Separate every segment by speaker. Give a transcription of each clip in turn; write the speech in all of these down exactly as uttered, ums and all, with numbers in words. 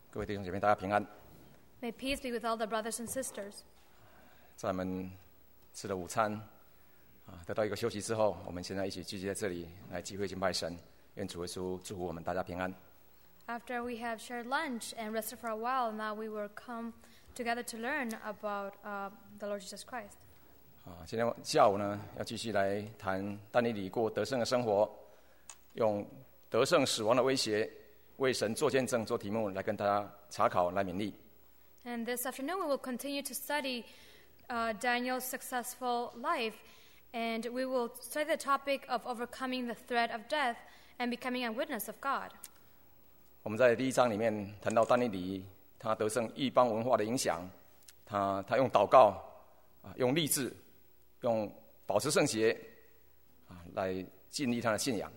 Speaker 1: 各位弟兄姐妹，大家平安。
Speaker 2: May peace be with all the brothers and sisters.
Speaker 1: 在我们吃了午餐啊，得到一个休息之后，我们现在一起聚集在这里来集会敬拜神。愿主耶稣祝福我们大家平安。
Speaker 2: After we have shared lunch and rested for a while, now we will come together to learn about uh, the Lord Jesus Christ.
Speaker 1: 啊，今天下午呢，要继续来谈但以理过得胜的生活，用得胜死亡的威胁为神做见证做题目来跟大家查考来勉励。
Speaker 2: And this afternoon we will continue to study uh, Daniel's successful life, and we will study the topic of overcoming the threat of death and becoming a witness of God.
Speaker 1: 我们在第一章里面谈到但以理他得胜异邦文化的影响，他他用祷告啊，用励志，用保持圣洁啊，来建立他的信仰。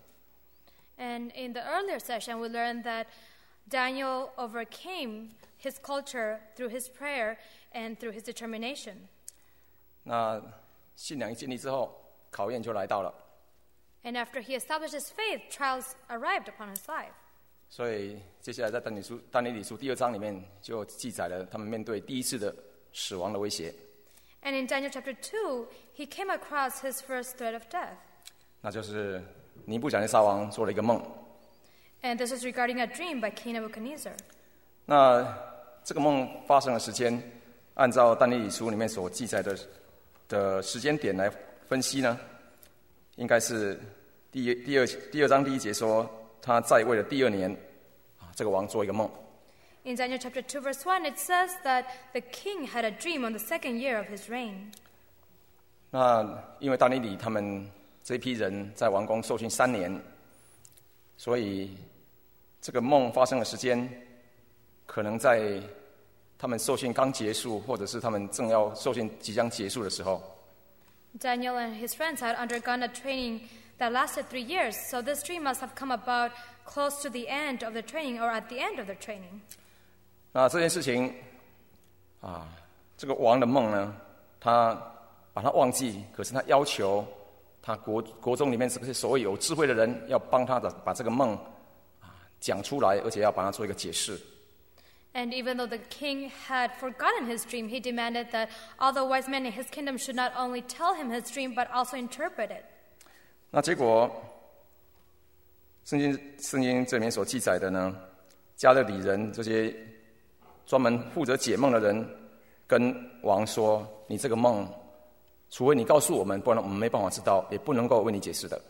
Speaker 2: And in the earlier session, we learned that Daniel overcame his culture through his prayer and through his determination.
Speaker 1: 那信仰一建立之后，考验就来到了。
Speaker 2: And after he established his faith, trials arrived upon his life.
Speaker 1: 所以接下来在但以理书但以理书第二章里面就记载了他们面对第一次的死亡的威胁。
Speaker 2: And in Daniel chapter two, he came across his first threat of death.
Speaker 1: 那就是尼布甲尼撒王做了一个梦。
Speaker 2: And this is regarding a dream by King Nebuchadnezzar.
Speaker 1: 那这个梦发生的时间，按照但以理书里面所记载的的时间点来分析呢，应该是第一第二第二章第一节说他在位的第二年，啊，这个王做一个梦。
Speaker 2: In Daniel chapter two, verse one, it says that the king had a dream on the second year of his reign.
Speaker 1: 那因为但以理他们这批人在王宫受训三年，所以这个梦发生的时间，可能在他们受训刚结束，或者是他们正要受训即将结束的时候。
Speaker 2: Daniel and his friends had undergone a training that lasted three years, so this dream must have come about close to the end of the training or at the end of the training.
Speaker 1: 那这件事情啊，这个王的梦呢，他把它忘记，可是他要求他国国中里面这些所谓有智慧的人要帮他的把这个梦啊讲出来，而且要把它做一个解释。
Speaker 2: And even though the king had forgotten his dream, he demanded that all the wise men in his kingdom should not only tell him his dream, but also interpret it.
Speaker 1: 那结果，圣经圣经这里面所记载的呢，加勒底人这些专门负责解梦的人，跟王说：“你这个梦，除非你告诉我们，不然我们没办法知道，也不能够为你解释的。”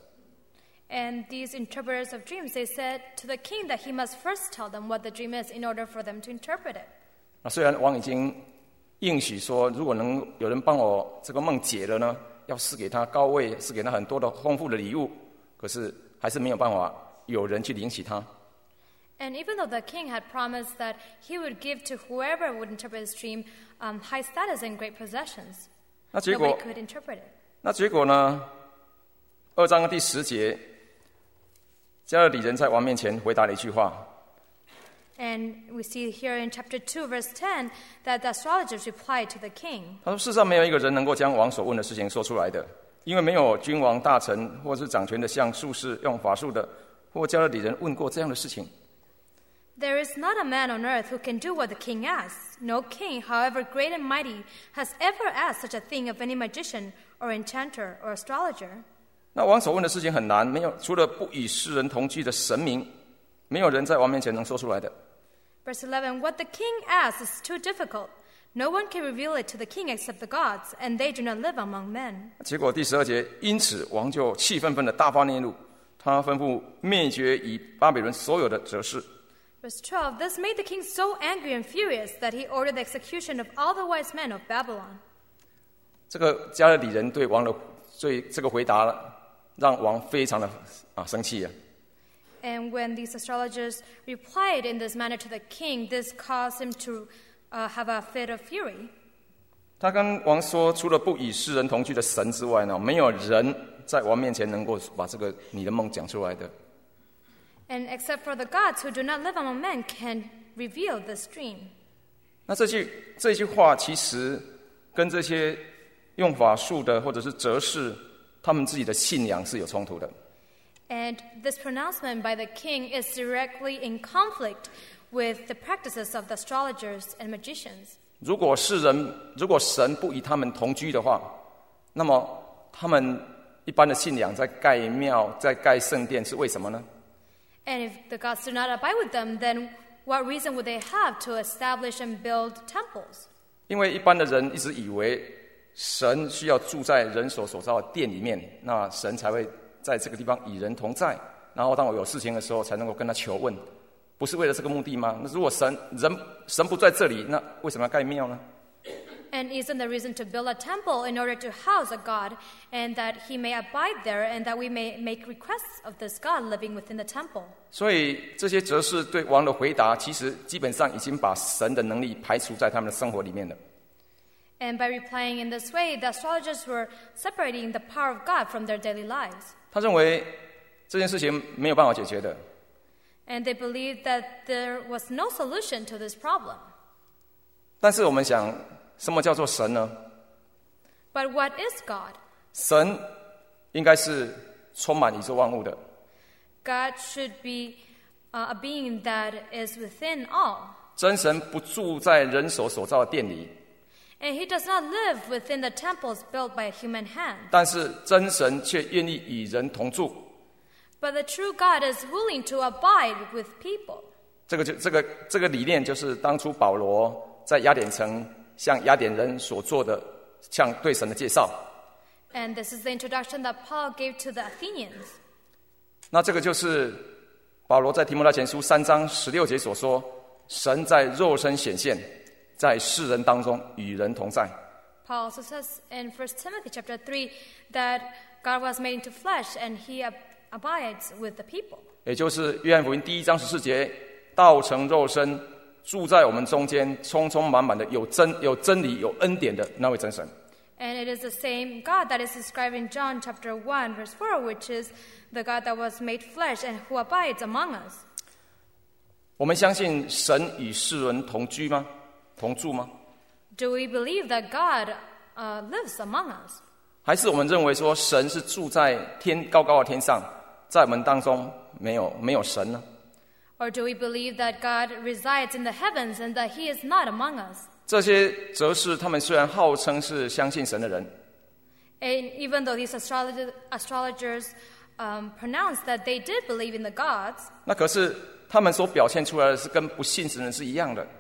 Speaker 2: And these interpreters of dreams, they said to the king that he must first tell them what the dream is in order for them to interpret it.
Speaker 1: 那虽然王已经应许说，如果能有人帮我这个梦解了呢，要赐给他高位，赐给他很多的丰富的礼物，可是还是没有办法有人去领取他。
Speaker 2: And even though the king had promised that he would give to whoever would interpret his dream um, high status and great possessions,
Speaker 1: 那结果
Speaker 2: nobody could interpret it.
Speaker 1: 那结果呢？二章的第十节，加勒底人在王面前回答了一句话。
Speaker 2: And we see here in chapter two, verse ten, that the astrologers replied to the king.
Speaker 1: 他说：“世上没有一个人能够将王所问的事情说出来的，因为没有君王、大臣或是掌权的向术士用法术的，或加勒底人问过这样的事情。”
Speaker 2: There is not a man on earth who can do what the king asks. No king, however great and mighty, has ever asked such a thing of any magician or enchanter or astrologer.
Speaker 1: 那王所问的事情很难，没有除了不与世人同居的神明，没有人在王面前能说出来的。
Speaker 2: Verse eleven, what the king asks is too difficult. No one can reveal it to the king except the gods, and they do not live among men.
Speaker 1: 结果第十二节，因此王就气愤愤的大发烈怒，他吩咐灭绝以巴比伦所有的哲士。
Speaker 2: Verse twelve, this made the king so angry and furious that he ordered the execution of all the wise men of Babylon.
Speaker 1: 这个加勒底人对王的对这个回答，让王非常的啊生气啊。
Speaker 2: And when these astrologers replied in this manner to the king, this caused him to uh, have a fit of fury.
Speaker 1: 他跟王说，除了不与世人同居的神之外呢，没有人在王面前能够把这个你的梦讲出来的。
Speaker 2: And except for the gods who do not live among men can reveal this dream.
Speaker 1: 那这句这句话其实跟这些用法术的或者是哲士他们自己的信仰是有冲突的。
Speaker 2: And this pronouncement by the king is directly in conflict with the practices of the astrologers and magicians.
Speaker 1: 如果世人，如果神不与他们同居的话，那么他们一般的信仰在盖庙、在盖圣殿是为什么呢？
Speaker 2: And if the gods do not abide with them, then what reason would they have to establish and build temples?
Speaker 1: 因为一般的人一直以为神需要住在人手所造的殿里面，那神才会在这个地方与人同在，然后当我有事情的时候才能够跟他求问，不是为了这个目的吗？那如果神人神不在这里，那为什么要盖庙呢？
Speaker 2: And isn't the reason to build a temple in order to house a God, and that he may abide there, and that we may make requests of this God living within the temple?
Speaker 1: 所以这些哲士对王的回答，其实基本上已经把神的能力排除在他们的生活里面了。
Speaker 2: And by replying in this way, the astrologers were separating the power of God from their daily lives.
Speaker 1: 他认为这件事情没有办法解决的。
Speaker 2: And they believed that there was no solution to this problem.
Speaker 1: 但是我们想，什么叫做神呢？
Speaker 2: But what is God?
Speaker 1: 神应该是充满宇宙万物的。
Speaker 2: God should be uh, a being that is within all.
Speaker 1: 真神不住在人手所造的殿里，
Speaker 2: And he does not live within the temples built by human hands.
Speaker 1: 但是真神却愿意与人同住。
Speaker 2: But the true God is willing to abide with people.
Speaker 1: 这个就这个这个理念，就是当初保罗在雅典城向雅典人所做的，向对神的介绍。
Speaker 2: And this is the introduction that Paul gave to the Athenians.
Speaker 1: 那这个就是保罗在提摩太前书三章十六节所说：神在肉身显现，在世人当中与人同在。
Speaker 2: Paul also says in First Timothy chapter three that God was made into flesh and he ab- abides with the people.
Speaker 1: 也就是约翰福音第一章十四节，道成肉身，住在我们中间，充充满满的有真有真理有恩典的那位真神。
Speaker 2: And it is the same God that is described in John chapter one verse four, which is the God that was made flesh and who abides among us.
Speaker 1: 我们相信神与世人同居吗？同住吗？
Speaker 2: Do we believe that God uh, lives among us?
Speaker 1: 还是我们认为说神是住在天高高的天上，在我们当中没有没有神呢？
Speaker 2: Or do we believe that God resides in the heavens and that he is not among us?
Speaker 1: 这些哲士他们虽然号称是相信神的人，
Speaker 2: And even though these astrolog- astrologers um, pronounced that they did believe in the gods,
Speaker 1: 那可是他们所表现出来的是跟不信神的人是一样的。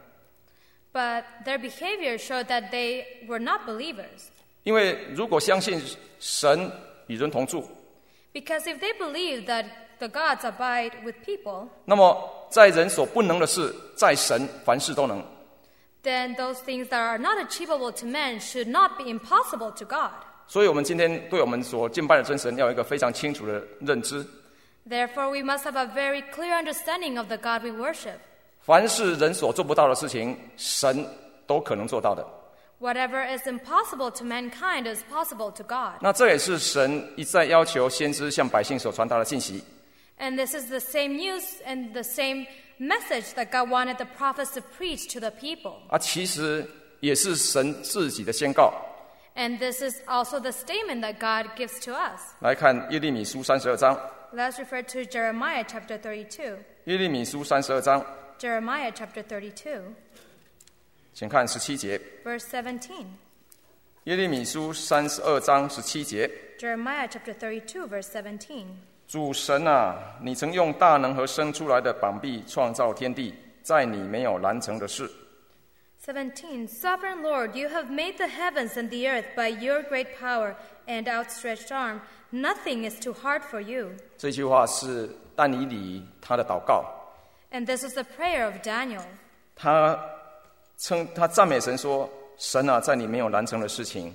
Speaker 2: but their behavior showed that they were not believers.
Speaker 1: 因为如果相信神与人同住，
Speaker 2: Because if they believe that the gods abide with people,
Speaker 1: 那么在人所不能的事，在神凡事都能。
Speaker 2: then those things that are not achievable to men should not be impossible to God.
Speaker 1: 所以我们今天对我们所敬拜的真神要有一个非常清楚的认知。
Speaker 2: Therefore, we must have a very clear understanding of the God we worship.
Speaker 1: 凡是人所做不到的事情，神都可能做到的。
Speaker 2: Whatever is impossible to mankind is possible to God.
Speaker 1: 那这也是神一再要求先知向百姓所传达的信息。
Speaker 2: And this is the same news and the same message that God wanted the prophets to preach to the people.
Speaker 1: 啊，其实也是神自己的宣告。
Speaker 2: And this is also the statement that God gives to us.
Speaker 1: 来看耶利米书三十二章，
Speaker 2: Let's refer to Jeremiah chapter thirty-two.
Speaker 1: 耶利米书三十二章，
Speaker 2: Jeremiah chapter thirty-two,
Speaker 1: 请看十七节。
Speaker 2: verse seventeen.
Speaker 1: 耶利米书三十二章十七节，
Speaker 2: Jeremiah chapter thirty-two, verse seventeen.
Speaker 1: 主神啊，你曾用大能和生出来的膀臂创造天地，在你没有难成的事。
Speaker 2: seventeen. Sovereign Lord, you have made the heavens and the earth by your great power and outstretched arm. Nothing is too hard for you.
Speaker 1: 这句话是但以理他的祷告，
Speaker 2: And this is the prayer of Daniel.
Speaker 1: 他称他赞美神说：“神啊，在你没有难成的事情。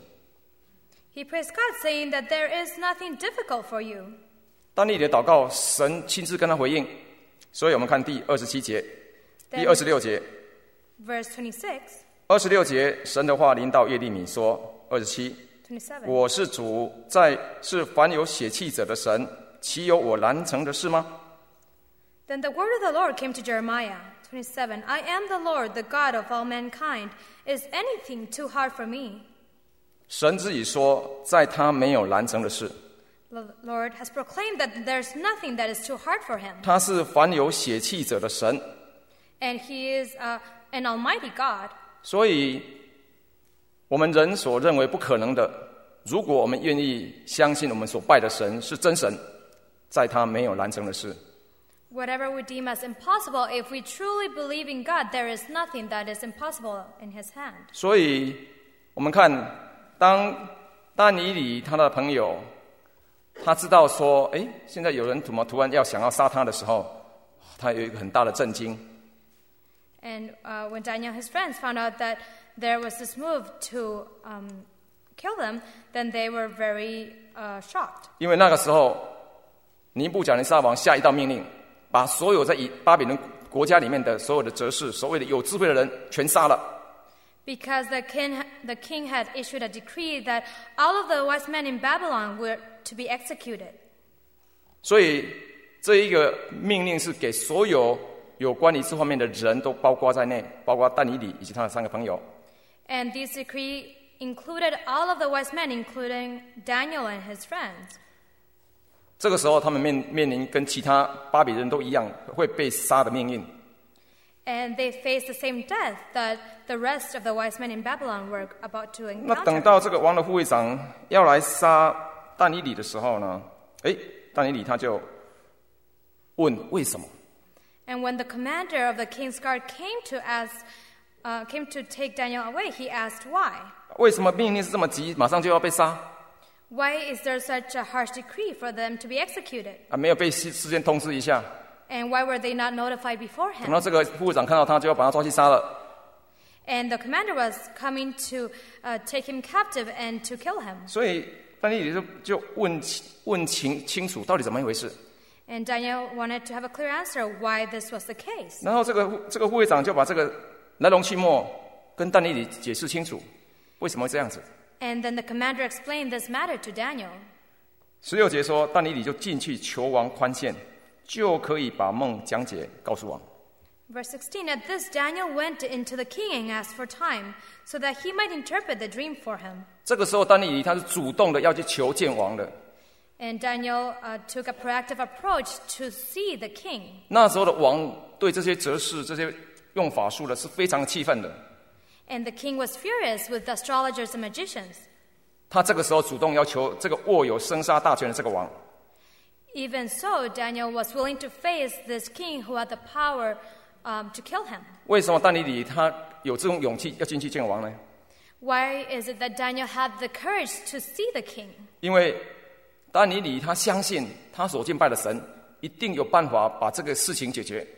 Speaker 2: He praised God, saying that there is nothing difficult for you. ”
Speaker 1: 但以理的祷告，神亲自跟他回应。所以我们看第二十七节、第二十六节。
Speaker 2: Verse twenty-six,
Speaker 1: 二十六节，神的话临到耶利米说：“二十七，
Speaker 2: twenty-seven.
Speaker 1: 我是主，在是凡有血气者的神，岂有我难成的事吗？”
Speaker 2: Then the word of the Lord came to Jeremiah. twenty-seven. I am the Lord, the God of all mankind. Is anything too hard for me?
Speaker 1: 神自己说，在他没有难成的事。
Speaker 2: The Lord has proclaimed that there's nothing that is too hard for him.
Speaker 1: 他是凡有血气者的神，
Speaker 2: And he is uh, an almighty God.
Speaker 1: 所以我们人所认为不可能的，如果我们愿意相信我们所拜的神是真神，在他没有难成的事。
Speaker 2: Whatever we deem as impossible, if we truly believe in God, there is nothing that is impossible in his hand.
Speaker 1: 所以我们看，当但以理他的朋友，他知道说，哎，现在有人怎么突然要想要杀他的时候，他有一个很大的震惊。
Speaker 2: And uh, when Daniel and his friends found out that there was this move to um, kill them, then they were very uh, shocked.
Speaker 1: 因为那个时候，尼布甲尼撒王下一道命令，把所有在以巴比伦国家里面的所有的哲士，所谓的有智慧的人，全杀了。
Speaker 2: Because the king, the king had issued a decree that all of the wise men in Babylon were to be executed.
Speaker 1: 所以这一个命令是给所有有关于这方面的人都包括在内，包括但以理以及他的三个朋友。
Speaker 2: And this decree included all of the wise men, including Daniel and his friends.
Speaker 1: 这个时候，他们面面临跟其他巴比人都一样会被杀的命运。
Speaker 2: And they faced the same death that the rest of the wise men in Babylon were about to
Speaker 1: 那等
Speaker 2: encounter.
Speaker 1: 到这个王的护卫长要来杀但以理的时候呢，诶，但以理他就问为什么？
Speaker 2: And when the commander of the king's guard came to ask, uh, came to take Daniel away, he asked why.
Speaker 1: 为什么命令是这么急，马上就要被杀？
Speaker 2: Why is there such a harsh decree for them to be executed?
Speaker 1: 啊，没有被事事先通知一下。
Speaker 2: And why were they not notified
Speaker 1: 等
Speaker 2: beforehand?
Speaker 1: 到这个护卫长看到他，就要把他抓去杀了。
Speaker 2: And the commander was coming to uh, take him captive and to kill him.
Speaker 1: 所以但以理就就问问清清楚到底怎么一回事。
Speaker 2: And Daniel wanted to have a clear answer why this was the case.
Speaker 1: 然后这个这个护卫长就把这个来龙去脉跟但以理解释清楚，为什么会这样子。
Speaker 2: And then the commander explained this matter to Daniel.
Speaker 1: 十六节说，但以理就进去求王宽限，就可以把梦讲解告诉王。
Speaker 2: Verse sixteen, at this Daniel went into the king and asked for time, so that he might interpret the dream for him.
Speaker 1: 这个时候，但以理他是主动的要去求见王的。
Speaker 2: And Daniel uh, took a proactive approach to see the king.
Speaker 1: 那时候的王对这些哲士、这些用法术的是非常气愤的。
Speaker 2: And the king was furious with the astrologers and magicians.
Speaker 1: 他这个时候主动要求这个握有生杀大权的这个王。
Speaker 2: Even so, Daniel was willing to face this king who had the power um, to kill him.
Speaker 1: 为什么但以理他有这种勇气要进去见王呢？
Speaker 2: Why is it that Daniel had the courage to see the king?
Speaker 1: 因为但以理他相信他所敬拜的神一定有办法把这个事情解决。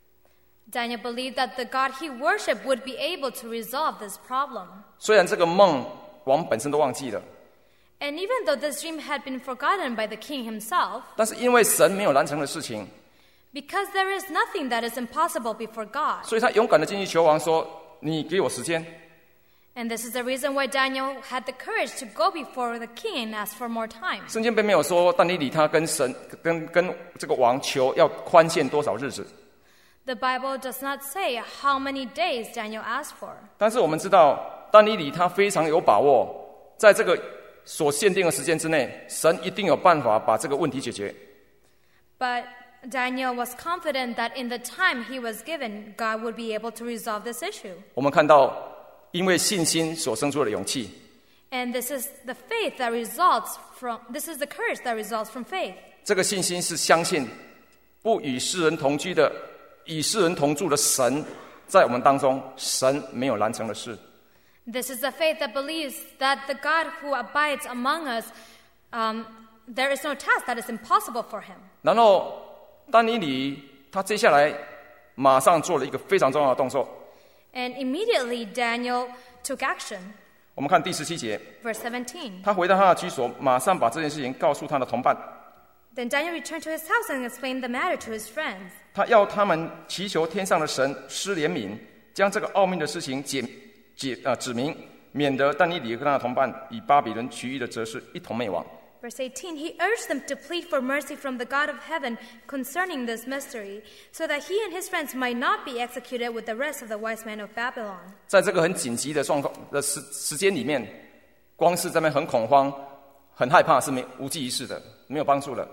Speaker 2: Daniel believed that the God he worshipped would be able to resolve this problem.
Speaker 1: 虽然这个梦王本身都忘记了，
Speaker 2: And even though this dream had been forgotten by the king himself,
Speaker 1: 但是因为神没有难成的事情，
Speaker 2: because there is nothing that is impossible before God.
Speaker 1: 所以他勇敢的进去求王说：“你给我时间。”
Speaker 2: And this is the reason why Daniel had the courage to go before the king and ask for more time.
Speaker 1: 圣经并没有说但以理他跟神跟跟这个王求要宽限多少日子，
Speaker 2: The Bible does not say how many days Daniel asked for.
Speaker 1: 但是我们知道但以理他非常有把握，在这个所限定的时间之内，神一定有办法把这个问题解决。
Speaker 2: But Daniel was confident that in the time he was given, God would be able to resolve this issue.
Speaker 1: 我们看到，因为信心所生出的勇气，
Speaker 2: And this is the faith that results from, this is the courage that results from faith.
Speaker 1: 这个信心是相信不与世人同居的、与世人同住的神，在我们当中，神没有难成的事。
Speaker 2: This is the faith that believes that the God who abides among us, um, there is no task that is impossible for him.
Speaker 1: 然后但以理他接下来马上做了一个非常重要的动作。
Speaker 2: And immediately Daniel took action.
Speaker 1: 我们看第十七节，
Speaker 2: Verse seventeen.
Speaker 1: 他回到他的居所，马上把这件事情告诉他的同伴。
Speaker 2: Then Daniel returned to his house and explained the matter to his friends.
Speaker 1: 他要他们祈求天上的神施怜悯，将这个奥秘的事情解解呃指明，免得但以理跟他的同伴与巴比伦其余的哲士一同灭亡。
Speaker 2: Verse eighteen, he urged them to plead for mercy from the God of heaven concerning this mystery, so that he and his friends might not be executed with the rest of the wise men of Babylon.
Speaker 1: 在这个很紧急的状况的时时间里面，光是这边很恐慌、很害怕是没无济于事的。 没有帮助了。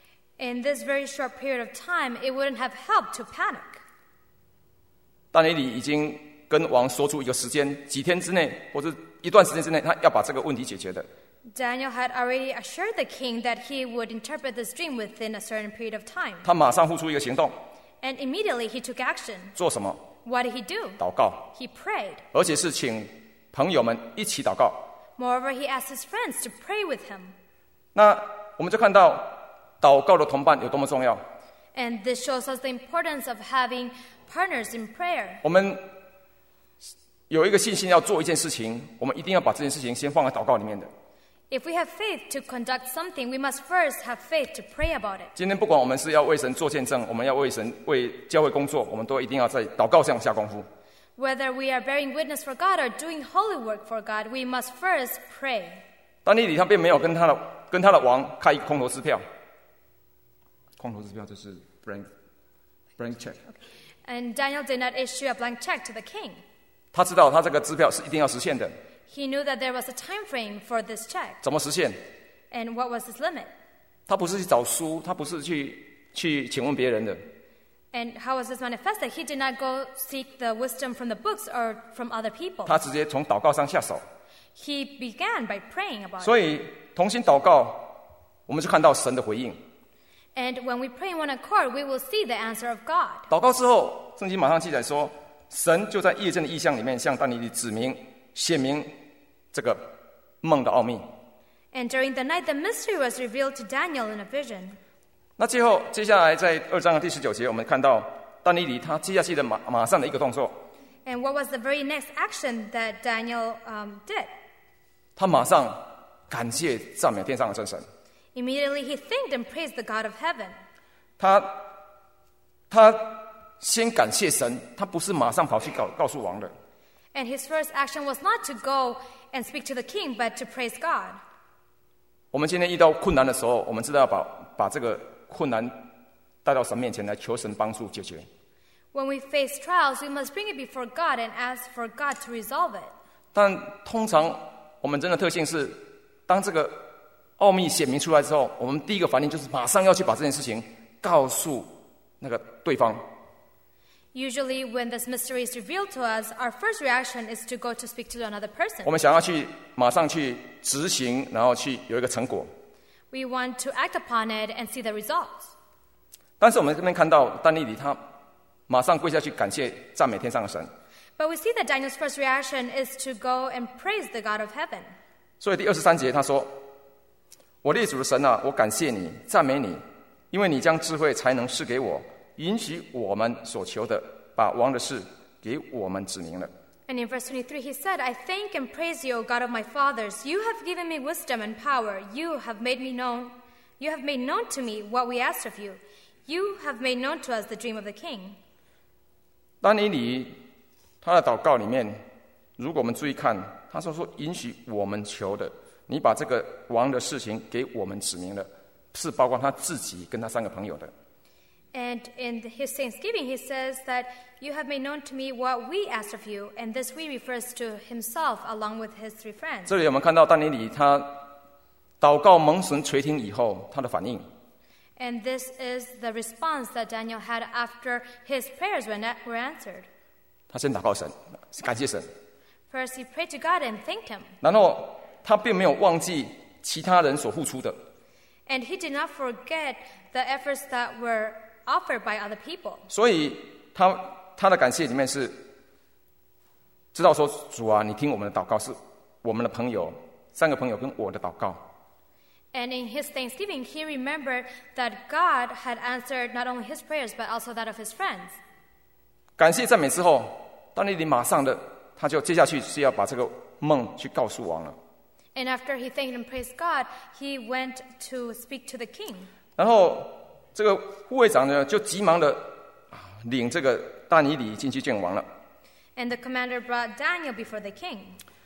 Speaker 2: In this very short period of time, it wouldn't have helped to panic.
Speaker 1: 但尼里已经跟王说出一个时间，几天之内或者一段时间之内，他要把这个问题解决的。
Speaker 2: Daniel had already assured the king that he would interpret this dream within a certain period of time.
Speaker 1: 他马上付出一个行动。
Speaker 2: And immediately he took action.
Speaker 1: 做什么？
Speaker 2: What did he do?
Speaker 1: 祷告。
Speaker 2: He prayed.
Speaker 1: 而且是请朋友们一起祷告。
Speaker 2: Moreover, he asked his friends to pray with him.
Speaker 1: 那我们就看到祷告的同伴有多么重要。
Speaker 2: And this shows us the importance of having partners in prayer.
Speaker 1: 我们有一个信心要做一件事情，我们一定要把这件事情先放在祷告里面的。
Speaker 2: If we have faith to conduct something, we must first have faith to pray about it.
Speaker 1: 今天不管我们是要为神做见证，我们要为神为教会工作，我们都一定要在祷告上下功夫。
Speaker 2: Whether we are bearing witness for God or doing holy work for God, we must first pray.
Speaker 1: 但尼里他并没有跟他的跟他的王开一个空头支票。空头支票就是 blank blank check。
Speaker 2: And Daniel did not issue a blank check to the king.
Speaker 1: 他知道他这个支票是一定要实现的。
Speaker 2: He knew that there was a time frame for this check.
Speaker 1: 怎么实现？
Speaker 2: And what was his limit?
Speaker 1: 他不是去找书，他不是去去请问别人的。
Speaker 2: And how was this manifested? He did not go seek the wisdom from the books or from other people.
Speaker 1: 他直接从祷告上下手。
Speaker 2: He began by praying about it.
Speaker 1: 所以同心祷告，我们就看到神的回应。
Speaker 2: And when we pray in one accord, we will see the answer of God.
Speaker 1: 祷告之后，圣经马上记载说，神就在夜间的异象里面向但尼里指明、显明这个梦的奥秘。
Speaker 2: And during the night, the mystery was revealed to Daniel in a vision.
Speaker 1: 那最后，接下来在二章的第十九节，我们看到但尼里他接下去的马马上的一个动作。
Speaker 2: And what was the very next action that Daniel um, did?
Speaker 1: 他马上感谢赞美天上的真神。
Speaker 2: Immediately he thanked and praised the God of heaven.
Speaker 1: 他他先感谢神，他不是马上跑去告告诉王的。
Speaker 2: And his first action was not to go and speak to the king, but to praise God.
Speaker 1: 我们今天遇到困难的时候，我们知道要把把这个困难带到神面前来，求神帮助解决。
Speaker 2: When we face trials, we must bring it before God and ask for God to resolve it.
Speaker 1: 但通常我们真的特性是，当这个奥秘显明出来之后，我们第一个反应就是马上要去把这件事情告诉那个对方。
Speaker 2: Usually, when this mystery is revealed to us, our first reaction is to go to speak to another person.
Speaker 1: 我们想要去马上去执行，然后去有一个成果。
Speaker 2: We want to act upon it and see the results.
Speaker 1: 但是我们这边看到但尼里他马上跪下去感谢赞美天上的神。
Speaker 2: But we see that Daniel's first reaction is to go and praise the God of heaven.
Speaker 1: 所以第二十三节他说：“我列祖的神啊，我感谢你，赞美你，因为你将智慧才能赐给我，允许我们所求的，把王的事给我们指明了。”
Speaker 2: And in verse twenty-three, he said, I thank and praise you, O God of my fathers. You have given me wisdom and power. You have made me known. You have made known to me what we asked of you. You have made known to us the dream of the king.
Speaker 1: 但尼里他的祷告里面，如果我们注意看，他说说允许我们求的，你把这个王的事情给我们指明了，是包括他自己跟他三个朋友的。
Speaker 2: And in his thanksgiving, he says that you have made known to me what we asked of you, and this we refers to himself along with his three friends.
Speaker 1: 这里我们看到但尼里他祷告蒙神垂听以后，他的反应。
Speaker 2: And this is the response that Daniel had after his prayers were were answered.
Speaker 1: 他先祷告神，感谢神。
Speaker 2: First, he prayed to God and thanked him.
Speaker 1: 然后他并没有忘记其他人所付出的。
Speaker 2: And he did not forget the efforts that were offered by other people.
Speaker 1: 所以他他的感谢里面是知道说，主啊，你听我们的祷告，是我们的朋友三个朋友跟我的祷告。
Speaker 2: And in his thanksgiving, he remembered that God had answered not only his prayers, but also that of his friends.
Speaker 1: 感谢赞美之后，但尼里马上的他就接下去是要把这个梦去告诉王了。
Speaker 2: And after he thanked and praised God, he went to speak to the king.
Speaker 1: 然后这个护卫长呢，就急忙的领这个但尼里进去见王了。
Speaker 2: And the commander brought Daniel before the king.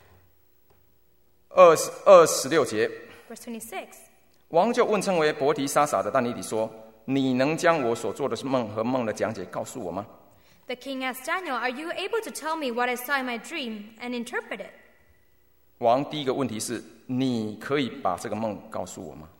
Speaker 1: 二十二十六节。
Speaker 2: Verse twenty-six.
Speaker 1: 王就问称为伯提沙撒的但尼里说：“你能将我所做的梦和梦的讲解告诉我吗？”
Speaker 2: The king asked Daniel, "Are you able to tell me what I saw in my dream and interpret it?"
Speaker 1: 王第一个问题是：你可以把这个梦告诉我吗？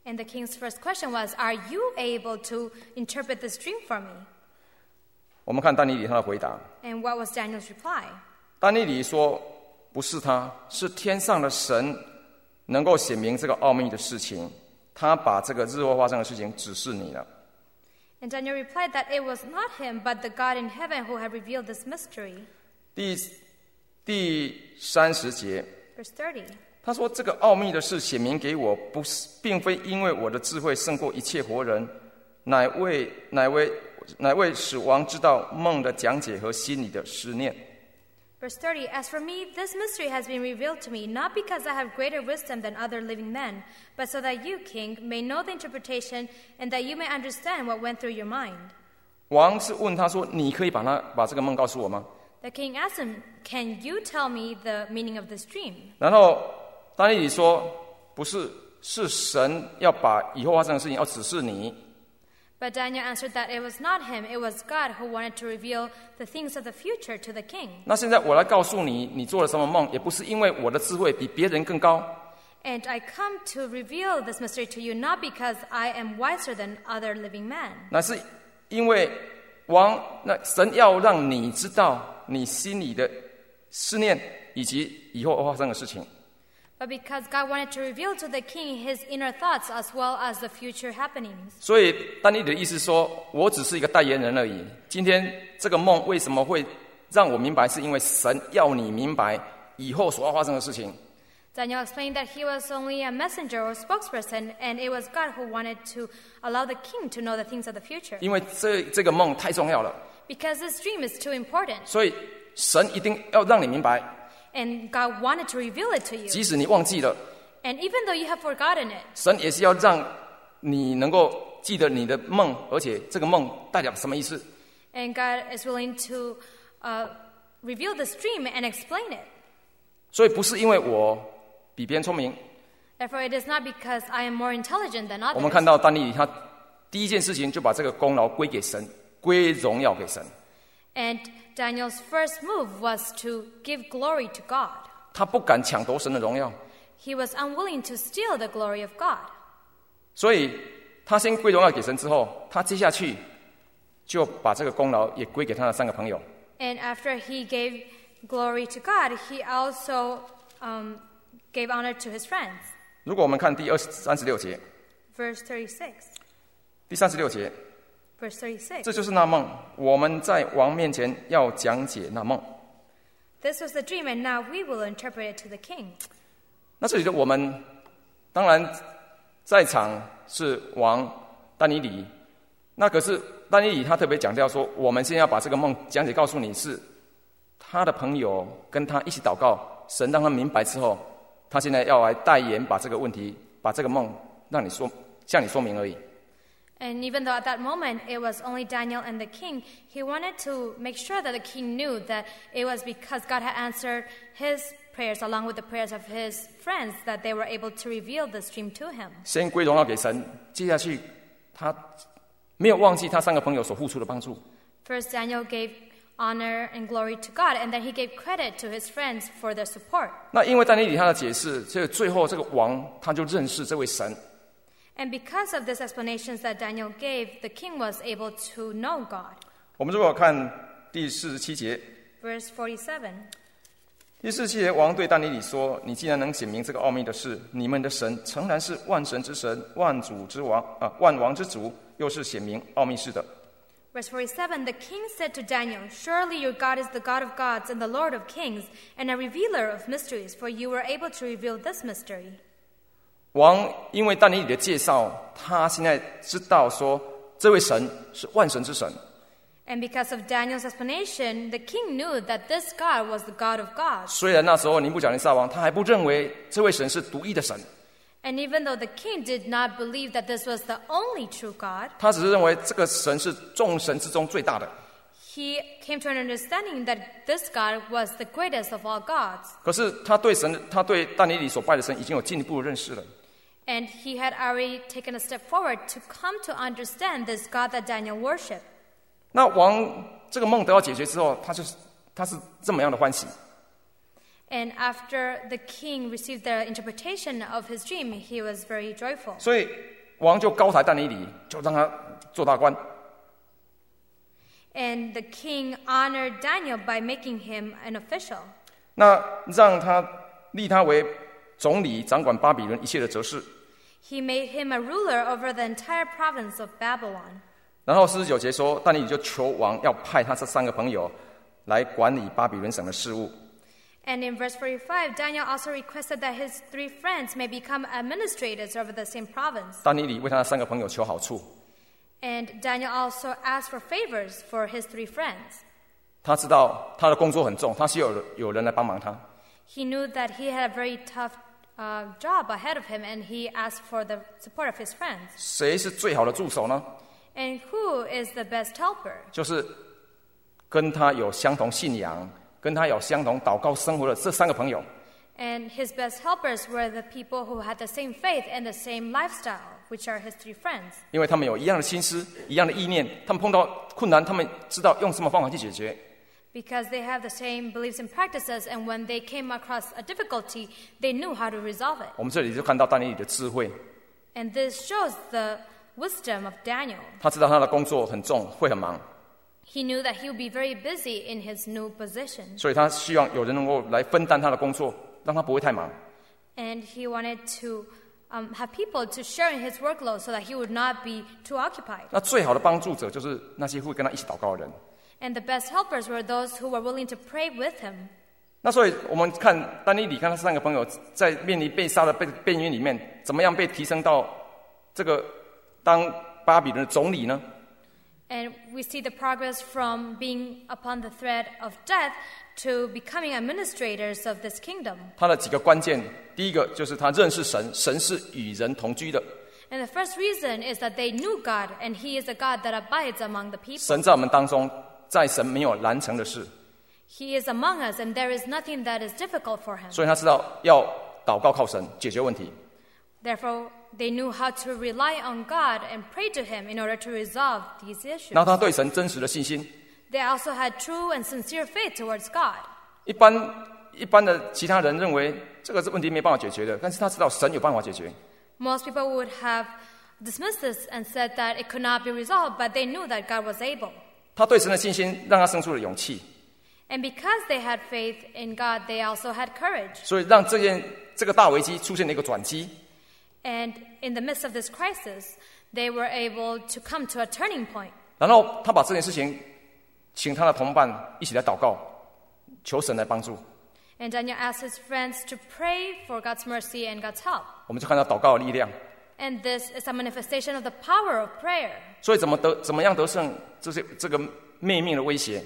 Speaker 2: And the king's first question was, "Are you able to interpret this dream for me?"
Speaker 1: 我们看但以理他的回答。
Speaker 2: And what was Daniel's reply?
Speaker 1: 但以理说：“不是他，是天上的神能够显明这个奥秘的事情。他把这个日后发生的事情指示你了。”
Speaker 2: And Daniel replied that it was not him, but the God in heaven who had revealed this mystery.
Speaker 1: 第第三十节，
Speaker 2: Verse thirty.
Speaker 1: 他说：“这个奥秘的事显明给我，不是并非因为我的智慧胜过一切活人，乃为乃为乃为使王知道梦的讲解和心里的思念。”
Speaker 2: Verse thirty, "As for me, this mystery has been revealed to me, not because I have greater wisdom than other living men, but so that you, king, may know the interpretation, and that you may understand what went through your mind."
Speaker 1: 王是问他说：“你可以把他把这个梦告诉我吗？”
Speaker 2: The king asked him, "Can you tell me the meaning of this dream?"
Speaker 1: 然后但以理说：“不是，是神要把以后发生的事情要指示你。”
Speaker 2: But Daniel answered that it was not him, it was God who wanted to reveal the things of the future to the king.
Speaker 1: 那现在我来告诉你，你做了什么梦，也不是因为我的智慧比别人更高，
Speaker 2: And I come to reveal this mystery to you, not because I am wiser than other living men,
Speaker 1: 那是因为王那神要让你知道你心里的思念以及以后发生的事情。
Speaker 2: but because God wanted to reveal to the king his inner thoughts as well as the future happenings.
Speaker 1: 所以但以理的意思说，我只是一个代言人而已。今天这个梦为什么会让我明白，是因为神要你明白以后所要发生的事情。
Speaker 2: Daniel explained that he was only a messenger or spokesperson, and it was God who wanted to allow the king to know the things of the future.
Speaker 1: 因为这这个梦太重要了，
Speaker 2: Because this dream is too important,
Speaker 1: 所以神一定要让你明白，
Speaker 2: and God wanted to reveal it to you.
Speaker 1: 即使你忘记了，
Speaker 2: And even though you have forgotten it,
Speaker 1: 神也是要让你能够记得你的梦，而且这个梦代表什么意思。
Speaker 2: and God is willing to uh, reveal this dream and explain it.
Speaker 1: 所以不是因为我比别人聪明，
Speaker 2: Therefore, it is not because I am more intelligent than
Speaker 1: 我们
Speaker 2: others.
Speaker 1: 看到但以理他第一件事情就把这个功劳归给神，归荣耀给神。
Speaker 2: And Daniel's first move was to give glory to God.
Speaker 1: 他不敢抢夺神的荣耀，
Speaker 2: He was unwilling to steal the glory of God.
Speaker 1: 所以他先归荣耀给神之后，他接下去就把这个功劳也归给他的三个朋友。
Speaker 2: And after he gave glory to God, he also um, gave honor to his friends.
Speaker 1: 如果我们看第二三十六节，
Speaker 2: Verse thirty-six.
Speaker 1: 第三十六节，
Speaker 2: Verse thirty-six.
Speaker 1: 这就是那梦，我们在王面前要讲解那梦。
Speaker 2: This was the dream, and now we will interpret it to the king.
Speaker 1: 那这里的我们，当然在场是王但以理，那可是但以理他特别强调说，我们现在要把这个梦讲解告诉你，是他的朋友跟他一起祷告，神让他明白之后，他现在要来代言把这个问题，把这个梦让你说向你说明而已。
Speaker 2: And even though at that moment it was only Daniel and the king, he wanted to make sure that the king knew that it was because God had answered his prayers along with the prayers of his friends that they were able to reveal this dream to him.
Speaker 1: 先归荣耀给神，接下去他没有忘记他三个朋友所付出的帮助。
Speaker 2: First, Daniel gave honor and glory to God, and then he gave credit to his friends for their support.
Speaker 1: 那因为但以理他的解释，所以最后这个王他就认识这位神。
Speaker 2: And because of these explanations that Daniel gave, the king was able to know God.
Speaker 1: 我们如果看第四十七节，
Speaker 2: Verse forty-seven.
Speaker 1: 第四十七节，王对但以理说：“你既然能显明这个奥秘的事，你们的神诚然是万神之神，万主之王啊，万王之主，又是显明奥秘事的。”
Speaker 2: Verse forty-seven, the king said to Daniel, "Surely your God is the God of gods and the Lord of kings, and a revealer of mysteries, for you were able to reveal this mystery."
Speaker 1: 王因为但以理的介绍，他现在知道说这位神是万神之神。
Speaker 2: And because of Daniel's explanation, the king knew that this God was the God of gods.
Speaker 1: 虽然那时候尼布甲尼撒王他还不认为这位神是独一的神，
Speaker 2: And even though the king did not believe that this was the only true God,
Speaker 1: 他只是认为这个神是众神之中最大的。
Speaker 2: he came to an understanding that this God was the greatest of all gods.
Speaker 1: 可是他对神，他对但以理所拜的神已经有进一步的认识了。
Speaker 2: And he had already taken a step forward to come to understand this God that Daniel worshipped.
Speaker 1: 那王这个梦得到解决之后，他就是他是这么样的欢喜。
Speaker 2: And after the king received the interpretation of his dream, he was very joyful.
Speaker 1: 所以王就高抬但以理，就让他做大官。
Speaker 2: And the king honored Daniel by making him an official.
Speaker 1: 那让他立他为总理，掌管巴比伦一切的责事。
Speaker 2: He made him a ruler over the entire province of Babylon.
Speaker 1: 然后四十九节说，但以理就求王要派他这三个朋友来管理巴比伦省的事务。
Speaker 2: And in verse forty-five, Daniel also requested that his three friends may become administrators over the same province.
Speaker 1: 但以理为他的三个朋友求好处。
Speaker 2: And Daniel also asked for favors for his three friends.
Speaker 1: 他知道他的工作很重，他需要有有人来帮忙他。
Speaker 2: He knew that he had a very tough uh, job ahead of him, and he asked for the support of his friends.
Speaker 1: 谁是最好的助手呢？
Speaker 2: And who is the best helper?
Speaker 1: 就是跟他有相同信仰、跟他有相同祷告生活的这三个朋友。
Speaker 2: And his best helpers were the people who had the same faith and the same lifestyle, which are his three friends.
Speaker 1: 因为他们有一样的心思、一样的意念，他们碰到困难，他们知道用什么方法去解决。
Speaker 2: Because they have the same beliefs and practices, and when they came across a difficulty, they knew how to resolve it.
Speaker 1: 我们这里就看到但以理的智慧。
Speaker 2: And this shows the wisdom of Daniel.
Speaker 1: 他知道他的工作很重，会很忙，
Speaker 2: He knew that he would be very busy in his new position.
Speaker 1: 所以他希望有人能够来分担他的工作，让他不会太忙。
Speaker 2: And he wanted to um, have people to share in his workload so that he would not be too occupied.
Speaker 1: 那最好的帮助者就是那些会跟他一起祷告的人。
Speaker 2: And the best helpers were those who were willing to pray with him.
Speaker 1: 那所以我们看但以理看他三个朋友在面临被杀的被边缘里面，怎么样被提升到这个当巴比伦的总理呢？
Speaker 2: And we see the progress from being upon the threat of death to becoming administrators of this kingdom.
Speaker 1: 他的几个关键，第一个就是他认识神，神是与人同居的。
Speaker 2: And the first reason is that they knew God, and He is a God that abides among the people.
Speaker 1: 神在我们当中，在神没有难成的事，
Speaker 2: He is among us, and there is nothing that is difficult for Him.
Speaker 1: 所以他知道要祷告靠神解决问题。
Speaker 2: Therefore, they knew how to rely on God and pray to Him in order to resolve these issues.
Speaker 1: 然后他对神真实的信心。
Speaker 2: They also had true and sincere faith towards God.
Speaker 1: 一般一般的其他人认为这个问题没办法解决的，但是他知道神有办法解决。
Speaker 2: Most people would have dismissed this and said that it could not be resolved, but they knew that God was able.
Speaker 1: 他对神的信心让他生出了勇气，
Speaker 2: And because they had faith in God, they also had courage.
Speaker 1: 所以让这件这个大危机出现了一个转机。
Speaker 2: And in the midst of this crisis, they were able to come to a turning point.
Speaker 1: 然后他把这件事情请他的同伴一起来祷告，求神来帮助。
Speaker 2: And Daniel asked his friends to pray for God's mercy and God's help.
Speaker 1: 我们就看到祷告的力量。
Speaker 2: And this is a manifestation of the power of prayer.
Speaker 1: 所以怎么得怎么样得胜这些这个灭命的威胁，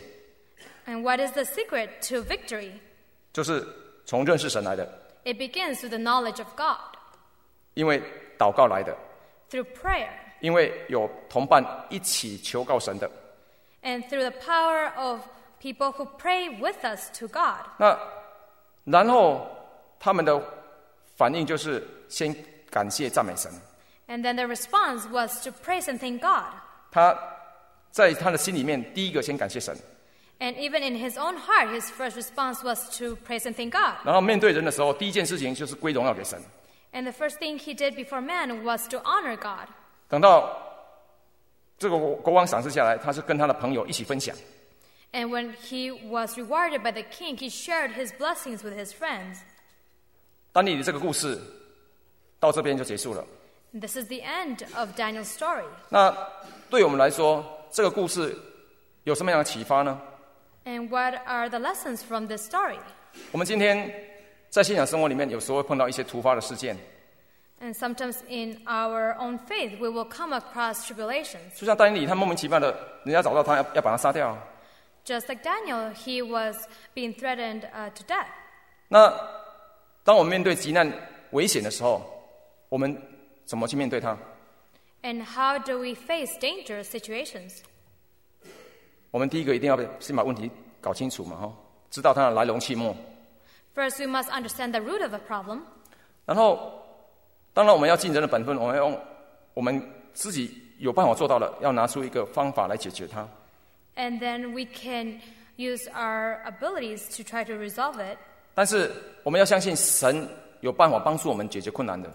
Speaker 2: And what is the secret to victory?
Speaker 1: 就是从认识神来的，
Speaker 2: It begins with the knowledge of God,
Speaker 1: 因为祷告来的，
Speaker 2: through prayer,
Speaker 1: 因为有同伴一起求告神的。
Speaker 2: and through the power of people who pray with us to God.
Speaker 1: 那然后他们的反应就是先感谢赞美神。
Speaker 2: And then the response was to praise and thank God.
Speaker 1: 他在他的心里面，第一个先感谢神，
Speaker 2: And even in his own heart, his first response was to praise and thank God.
Speaker 1: 然后面对人的时候，第一件事情就是归荣耀给神。
Speaker 2: And the first thing he did before man was to honor God.
Speaker 1: 等到这个国王赏赐下来，他是跟他的朋友一起分享。
Speaker 2: And when he was rewarded by the king, he shared his blessings with his friends.
Speaker 1: 但以理这个故事到这边就结束了。
Speaker 2: This is the end of Daniel's story.
Speaker 1: 那对我们来说，这个故事有什么样的启发呢？
Speaker 2: And what are the lessons from this story?
Speaker 1: 我们今天在信仰生活里面，有时候会碰到一些突发的事件，
Speaker 2: And sometimes in our own faith, we will come across tribulations.
Speaker 1: 就像但以理，他莫名其妙的，人家找到他要要把他杀掉。
Speaker 2: Just like Daniel, he was being threatened uh, to death.
Speaker 1: 那当我们面对急难危险的时候，我们怎么去面对它？
Speaker 2: And how do we face dangerous situations?
Speaker 1: 我们第一个一定要先把问题搞清楚嘛，哈，知道它的来龙去脉。
Speaker 2: First, we must understand the root of a problem.
Speaker 1: 然后，当然我们要尽人的本分，我们要用我们自己有办法做到的，要拿出一个方法来解决它。
Speaker 2: And then we can use our abilities to try to resolve it.
Speaker 1: 但是我们要相信神有办法帮助我们解决困难的。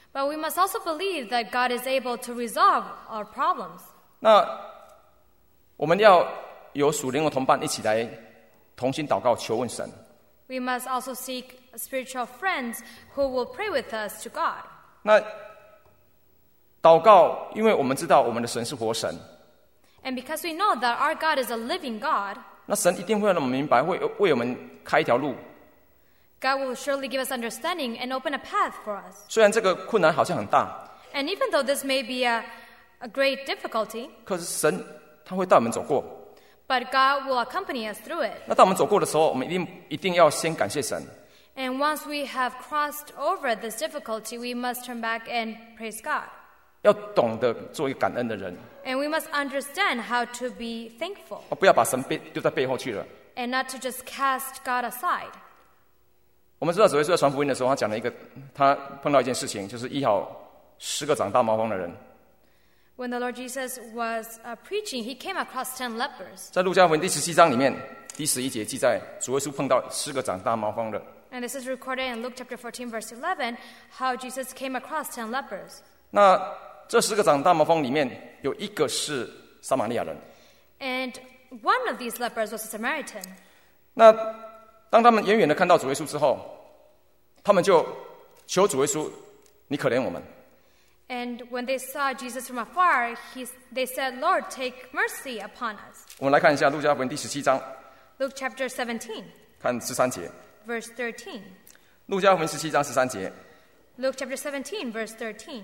Speaker 2: But we must also believe that God is able to resolve our problems.
Speaker 1: 那我们要有属灵的同伴一起来同心祷告求问神。
Speaker 2: We must also seek spiritual friends who will pray with us to God.
Speaker 1: 那祷告，因为我们知道我们的神是活神，
Speaker 2: And because we know that our God is a living God,
Speaker 1: 那神一定会让我们明白，会为我们开一条路。
Speaker 2: God will surely give us understanding and open a path for us.
Speaker 1: 虽然这个困难好像很大，
Speaker 2: And even though this may be a, a great difficulty,
Speaker 1: 可是神他会带我们走过。
Speaker 2: but God will accompany us through it.
Speaker 1: 那当我们走过的时候，我们一定一定要先感谢神。
Speaker 2: And once we have crossed over this difficulty, we must turn back and praise God.
Speaker 1: 要懂得做一个感恩的人，
Speaker 2: And we must understand how to be thankful
Speaker 1: 不要把神背丢在背后去了。
Speaker 2: and not to just cast God aside.
Speaker 1: 我们知道主耶稣在传福音的时候，他讲了一个，他碰到一件事情，就是医好十个长大麻风的人。
Speaker 2: When the Lord Jesus was uh, preaching, he came across ten lepers.
Speaker 1: 在路加福音第十七章里面，第十一节记载，主耶稣碰到十个长大麻风的。
Speaker 2: And this is recorded in Luke chapter fourteen, verse eleven, how Jesus came across ten lepers.
Speaker 1: 那这十个长大麻风里面有一个是撒玛利亚人。
Speaker 2: And one of these lepers was a Samaritan.
Speaker 1: 那当他们远远的看到主耶稣之后，他们就求主耶稣，你可怜我们。
Speaker 2: And when they saw Jesus from afar, he, they said, Lord, take mercy upon us.
Speaker 1: 我们来看一下路加福音第十七章，
Speaker 2: Luke chapter seventeen,
Speaker 1: 看十三节。
Speaker 2: verse thirteen.
Speaker 1: 路加福音十七章十三节，
Speaker 2: Luke chapter seventeen, verse thirteen.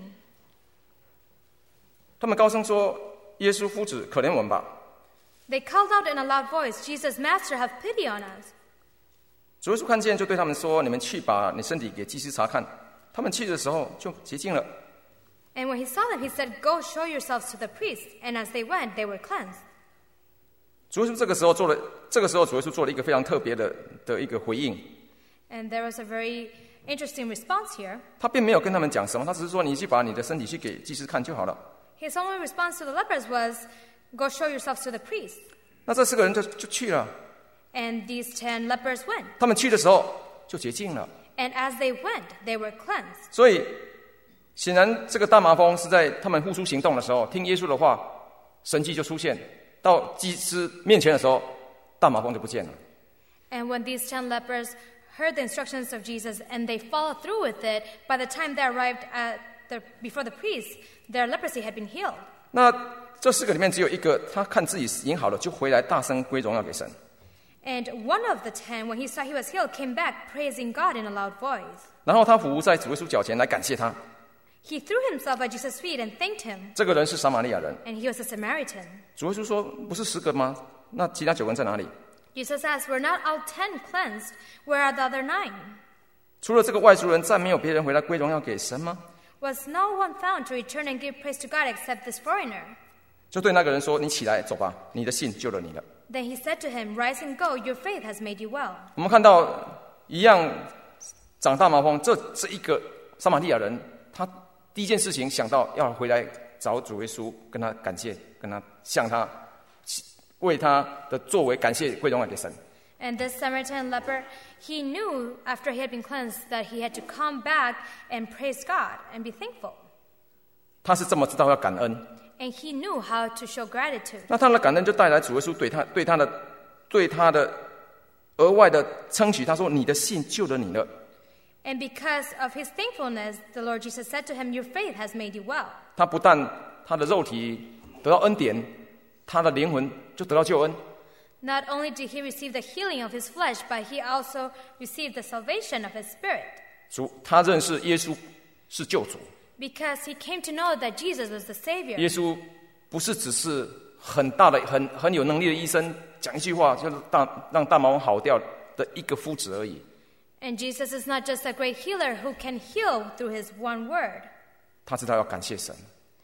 Speaker 1: 他们高声说：“耶稣夫子，可怜我们吧！”
Speaker 2: They called out in a loud voice, Jesus, Master, have pity on us.
Speaker 1: 主耶稣看见，就对他们说：“你们去把你身体给祭司查看。”他们去的时候就洁净了。
Speaker 2: And when he saw them, he said, Go show yourselves to the priest. And as they went, they were cleansed.
Speaker 1: 主耶稣这个时候做了，这个时候主耶稣做了一个非常特别的的一个回应。
Speaker 2: And there was a very interesting response here.
Speaker 1: 他并没有跟他们讲什么，他只是说：“你去把你的身体去给祭司看就好了。”
Speaker 2: His only response to the lepers was, Go show yourselves to the priest.
Speaker 1: 那这四个人就就去了。
Speaker 2: And these ten lepers went.
Speaker 1: 他们去的时候就洁净了。
Speaker 2: And as they went, they were cleansed.
Speaker 1: 所以，显然这个大麻风是在他们付出行动的时候，听耶稣的话，神迹就出现。到祭司面前的时候，大麻风就不见了。
Speaker 2: And when these ten lepers heard the instructions of Jesus and they followed through with it, by the time they arrived at the, before the priest, their leprosy had been healed.
Speaker 1: 那这四个里面只有一个，他看自己赢好了，就回来大声归荣耀给神。
Speaker 2: And one of the ten, when he saw he was healed, came back praising God in a loud voice.
Speaker 1: 然后他俯伏在主耶稣脚前来感谢他。
Speaker 2: He threw himself at Jesus' feet and thanked him.
Speaker 1: 这个人是撒玛利亚人。
Speaker 2: And he was a Samaritan.
Speaker 1: 主耶稣说：“不是十个吗？那其他九个人在哪里？”
Speaker 2: Jesus asked, Were not all ten cleansed? Where are the other nine?
Speaker 1: 除了这个外族人，再没有别人回来归荣耀给神吗？
Speaker 2: Was no one found to return and give praise to God except this foreigner?
Speaker 1: 就对那个人说：“你起来走吧，你的信救了你了。”
Speaker 2: Then he said to him, Rise and go, your faith has made you well.
Speaker 1: 我们看到一样长大麻风，这这一个撒玛利亚人，他第一件事情想到要回来找主耶稣，跟他感谢，跟他向他为他的作为感谢归荣耀给神。
Speaker 2: And this Samaritan leper, he knew after he had been cleansed that he had to come back and praise God and be thankful.
Speaker 1: 他是这么知道要感恩，
Speaker 2: And he knew how to show gratitude.
Speaker 1: 那他的感恩就带来主耶稣对他对他的对他的额外的称许，他说：“你的信救了你了。”
Speaker 2: And because of his thankfulness, the Lord Jesus said to him, Your faith has made you well.
Speaker 1: 他不但他的肉体得到恩典，他的灵魂就得到救恩。
Speaker 2: Not only did he receive the healing of his flesh, but he also received the salvation of his spirit.
Speaker 1: 主他认识耶稣是救主，
Speaker 2: Because he came to know that Jesus was the
Speaker 1: 耶
Speaker 2: Savior.
Speaker 1: 稣不是只是很大的、很很有能力的医生，讲一句话就是大让大麻风好掉的一个夫子而已。
Speaker 2: And Jesus is not just a great healer who can heal through his one word.
Speaker 1: 他知道要感谢神，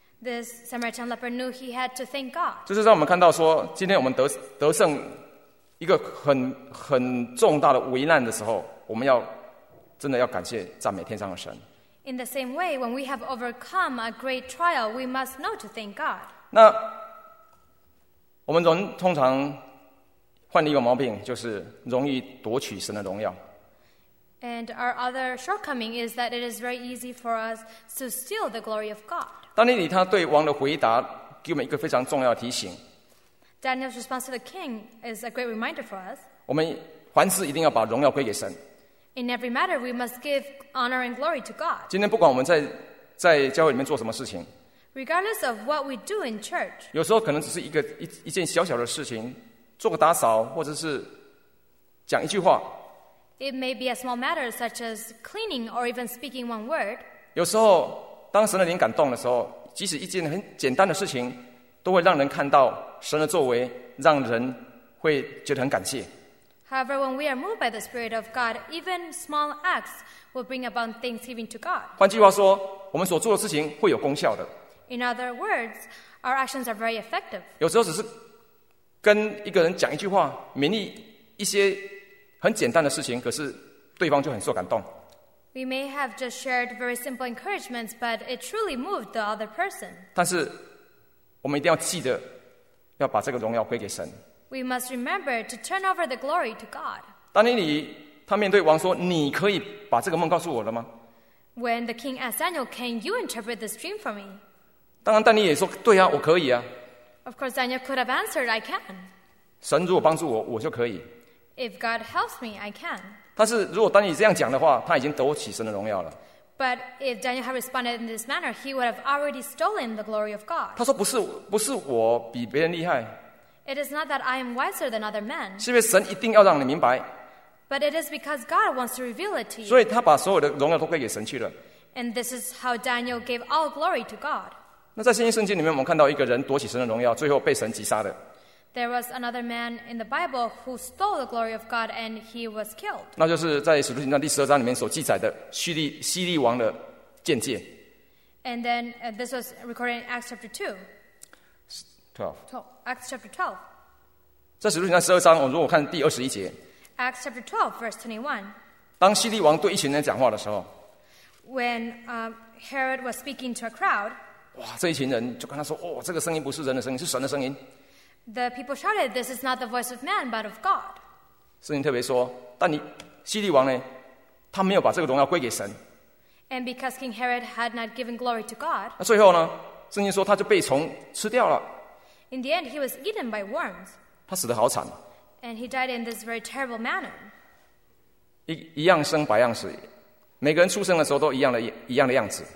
Speaker 2: This Samaritan leper knew he had to thank God.
Speaker 1: 就是让我们看到说，今天我们得得胜一个很很重大的危难的时候，我们要真的要感谢赞美天上的神。
Speaker 2: In the same way, when we have overcome a great trial, we must know to thank God.
Speaker 1: 那我们人通常患一个毛病，就是容易夺取神的荣耀。
Speaker 2: And our other shortcoming is that it is very easy for us to steal the glory of God.
Speaker 1: 但以理他对王的回答给我们一个非常重要的提醒，
Speaker 2: Daniel's response to the king is a great reminder for us.
Speaker 1: 我们凡事一定要把荣耀归给神。
Speaker 2: In every matter, we must give honor and glory to God.
Speaker 1: 今天不管我们在在教会里面做什么事情，
Speaker 2: Regardless of what we do in church,
Speaker 1: 有时候可能只是一个一一件小小的事情，做个打扫，或者是讲一句话。
Speaker 2: it may be a small matter such as cleaning or even speaking one word.
Speaker 1: 有时候当神的灵感动的时候，即使一件很简单的事情，都会让人看到神的作为，让人会觉得很感谢。
Speaker 2: However, when we are moved by the Spirit of God, even small acts will bring about thanksgiving to God.
Speaker 1: 换句话说，我们所做的事情会有功效的。
Speaker 2: In other words, our actions are very effective.
Speaker 1: 有时候只是跟一个人讲一句话，勉励一些很简单的事情，可是对方就很受感动。
Speaker 2: We may have just shared very simple encouragements, but it truly moved the other person.
Speaker 1: 但是我们一定要记得，要把这个荣耀归给神。
Speaker 2: We must remember to turn over the glory to God.
Speaker 1: 但以理他面对王说：“你可以把这个梦告诉我了吗？”
Speaker 2: When the king asked Daniel, "Can you interpret this dream for me?"
Speaker 1: 当然，但以理也说：“对啊，我可以啊。
Speaker 2: Of course, Daniel could have answered, "I can."
Speaker 1: 神如果帮助我，我就可以。”
Speaker 2: If God helps me, I can.
Speaker 1: 但是如果但以理这样讲的话，他已经得起神的荣耀了。
Speaker 2: But if Daniel had responded in this manner, he would have already stolen the glory of God.
Speaker 1: 他说：“不是，不是我比别人厉害，
Speaker 2: It is not that I am wiser than other men,
Speaker 1: 是因为神一定要让你明白，
Speaker 2: but it is because God wants to reveal it to
Speaker 1: 所
Speaker 2: you.
Speaker 1: 以他把所有的荣耀都归给神去了。”
Speaker 2: And this is how Daniel gave all glory to God.
Speaker 1: 那在新约圣经里面，我们看到一个人夺取神的荣耀，最后被神击杀的，
Speaker 2: There was another man in the Bible who stole the glory of God and he was killed.
Speaker 1: 那就是在使徒行传第十二章里面所记载的希利希利王的见解。
Speaker 2: And then uh, this was recorded in Acts chapter two.
Speaker 1: twelve，
Speaker 2: twelve, Acts chapter twelve.
Speaker 1: 在使徒行传十二章，我如果看第二十一节，
Speaker 2: Acts chapter twelve, verse twenty-one.
Speaker 1: 当希利王对一群人讲话的时候，
Speaker 2: When uh, Herod was speaking to a crowd,
Speaker 1: 哇，这一群人就跟他说：“哦，这个声音不是人的声音，是神的声音。”
Speaker 2: the people shouted, "This is not the voice of man, but of God."
Speaker 1: 圣经特别说，但你希利王呢，他没有把这个荣耀归给神。
Speaker 2: And because King Herod had not given glory to God,
Speaker 1: 那最后呢，圣经说他就被虫吃掉了，
Speaker 2: in the end he was eaten by worms,
Speaker 1: 他死得好惨，
Speaker 2: and he died in this very terrible manner.
Speaker 1: 一一样生百样死，每个人出生的时候都一样的一样的样子，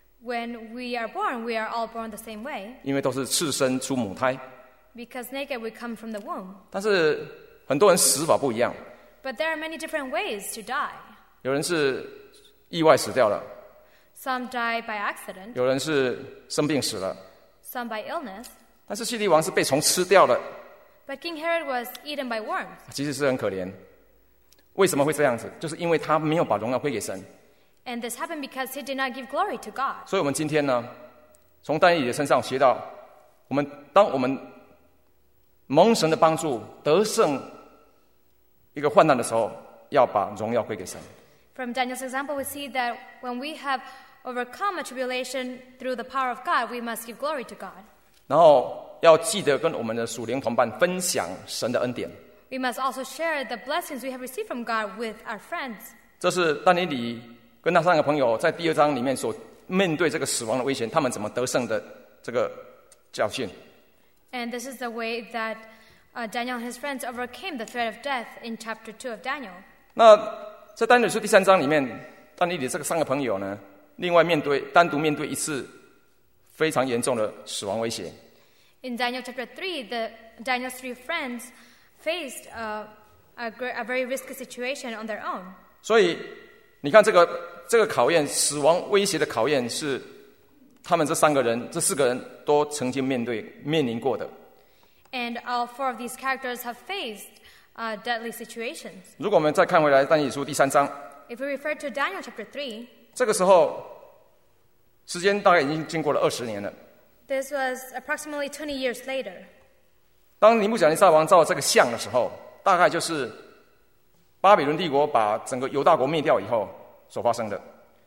Speaker 2: When we are born, we are all born the same way,
Speaker 1: 因为都是赤身出母胎。
Speaker 2: because naked we come from the womb.
Speaker 1: 但是很多人死法不一样，
Speaker 2: But there are many different ways to die.
Speaker 1: 有人是意外死掉了，
Speaker 2: Some die by accident,
Speaker 1: 有人是生病死了，
Speaker 2: some by illness.
Speaker 1: 但是希利王是被虫吃掉了，
Speaker 2: But King Herod was eaten by worms.
Speaker 1: 其实是很可怜。为什么会这样子？就是因为他没有把荣耀归给神。
Speaker 2: And this happened because he did not give glory to God.
Speaker 1: 所以我们今天呢，从但以理的身上学到，我们当我们蒙神的帮助得胜一个患难的时候，要把荣耀归给神。
Speaker 2: From Daniel's example, we see that when we have overcome a tribulation through the power of God, we must give glory to God.
Speaker 1: 然后要记得跟我们的属灵同伴分享神的恩典。
Speaker 2: We must also share the blessings we have received from God with our friends.
Speaker 1: 这是但以理跟他三个朋友在第二章里面所面对这个死亡的危险，他们怎么得胜的这个教训。
Speaker 2: And this is the way that uh, Daniel and his friends overcame the threat of death in chapter two of Daniel.
Speaker 1: 那在但以理书第三章里面，但以理这个三个朋友呢，另外面对单独面对一次非常严重的死亡威胁。
Speaker 2: In Daniel chapter three, the, Daniel's three friends faced uh, a, gr- a very risky situation on their own.
Speaker 1: 所以你看这个这个考验，死亡威胁的考验是他们这三个人、这四个人都曾经面对、面临过的。
Speaker 2: And all four of these characters have faced uh, deadly situations.
Speaker 1: 如果我们再看回来但以理书第三章，
Speaker 2: If we refer to Daniel chapter three,
Speaker 1: 这个时候时间大概已经经过了二十年了。
Speaker 2: this was approximately twenty years later.
Speaker 1: 当尼布甲尼撒王造这个像的时候，大概就是巴比伦帝国把整个犹大国灭掉以后所发生的。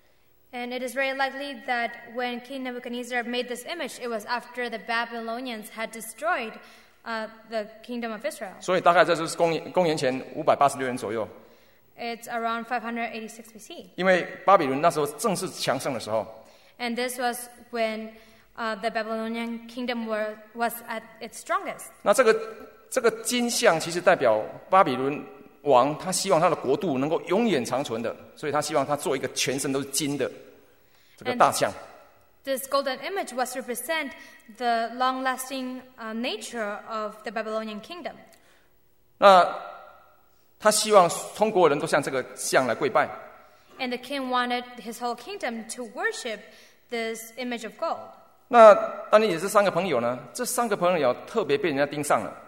Speaker 2: And it is very likely that when King Nebuchadnezzar made this image, it was after the Babylonians had destroyed uh, the kingdom of Israel.
Speaker 1: 所以大概这就是公元公元前五百八十六年左右。
Speaker 2: It's around five eighty-six B C.
Speaker 1: 因为巴比伦那时候正是强盛的时候。
Speaker 2: And this was when uh, the Babylonian kingdom were, was at its strongest.
Speaker 1: 那这个这个金像其实代表巴比伦王，他希望他的国度能够永远长存的，所以他希望他做一个全身都是金的这个大象。
Speaker 2: This golden image was to represent the long-lasting uh, nature of the Babylonian kingdom.
Speaker 1: 那他希望通国人都向这个像来跪拜。
Speaker 2: And the king wanted his whole kingdom to worship this image of gold.
Speaker 1: 那但也是三个朋友呢，这三个朋友特别被人家盯上了。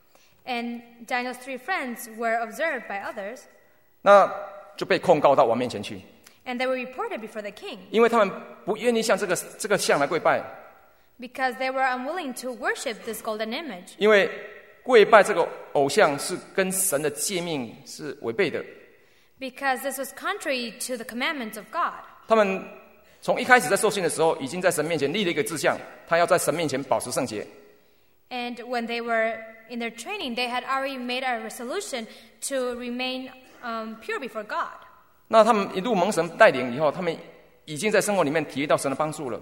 Speaker 2: And Daniel's three friends were observed by others.
Speaker 1: 那就被控告到王面前去。
Speaker 2: And they were reported before the king.
Speaker 1: 因为他们不愿意向这个这个像来跪拜。
Speaker 2: Because they were unwilling to worship this golden image.
Speaker 1: 因为跪拜这个偶像是跟神的诫命是违背的。
Speaker 2: Because this was contrary to the commandments of God.
Speaker 1: 他们从一开始在受训的时候，已经在神面前立了一个志向，他要在神面前保持圣洁。
Speaker 2: And when they were in their training, they had already made a resolution to remain um, pure before God.
Speaker 1: 那他们一路蒙神带领以后，他们已经在生活里面体会到神的帮助了。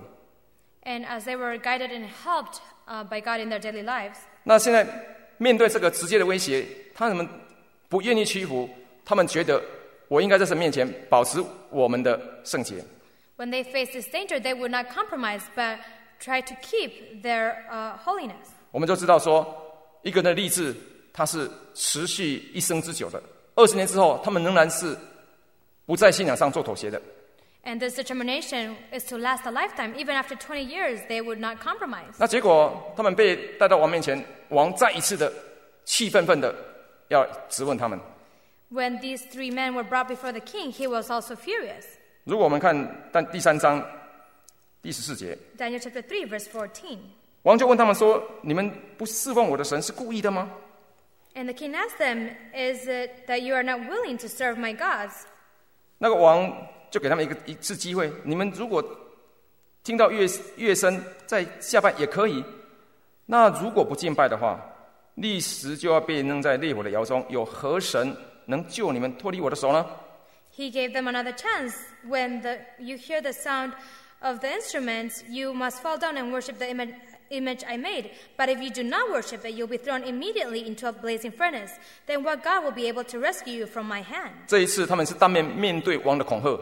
Speaker 2: And as they were guided and helped uh, by God in their daily lives.
Speaker 1: 那现在面对这个直接的威胁，他们不愿意屈服，他们觉得我应该在神面前保持我们的圣洁。
Speaker 2: When they faced this danger, they would not compromise, but try to keep their uh, holiness.
Speaker 1: 我们就知道说，一个人的立志，他是持续一生之久的。二十年之后，他们仍然是不在信仰上做妥协的。
Speaker 2: And this determination is to last a lifetime. Even after twenty years, they would not compromise.
Speaker 1: 那结果，他们被带到王面前，王再一次的气愤愤的要质问他们。
Speaker 2: When these three men were brought before the king, he was also furious.
Speaker 1: 如果我们看但第三章第十四节，
Speaker 2: Daniel chapter three, verse fourteen.
Speaker 1: 王就问他们说：“你们不侍奉我的神是故意的吗？”
Speaker 2: And the king asked them, "Is it that you are not willing to serve my gods?"
Speaker 1: 那个王就给他们一个一次机会，你们如果听到乐乐声，在下拜也可以。那如果不敬拜的话，立时就要被扔在烈火的窑中。有何神能救你们脱离我的手呢？
Speaker 2: He gave them another chance. When the, you hear the sound of the instruments, you must fall down and worship the image, image I made. But if you do not worship it, you'll be thrown immediately into a blazing furnace. Then what God will be able to rescue you from my hand?
Speaker 1: 这一次他们是当面面对王的恐吓。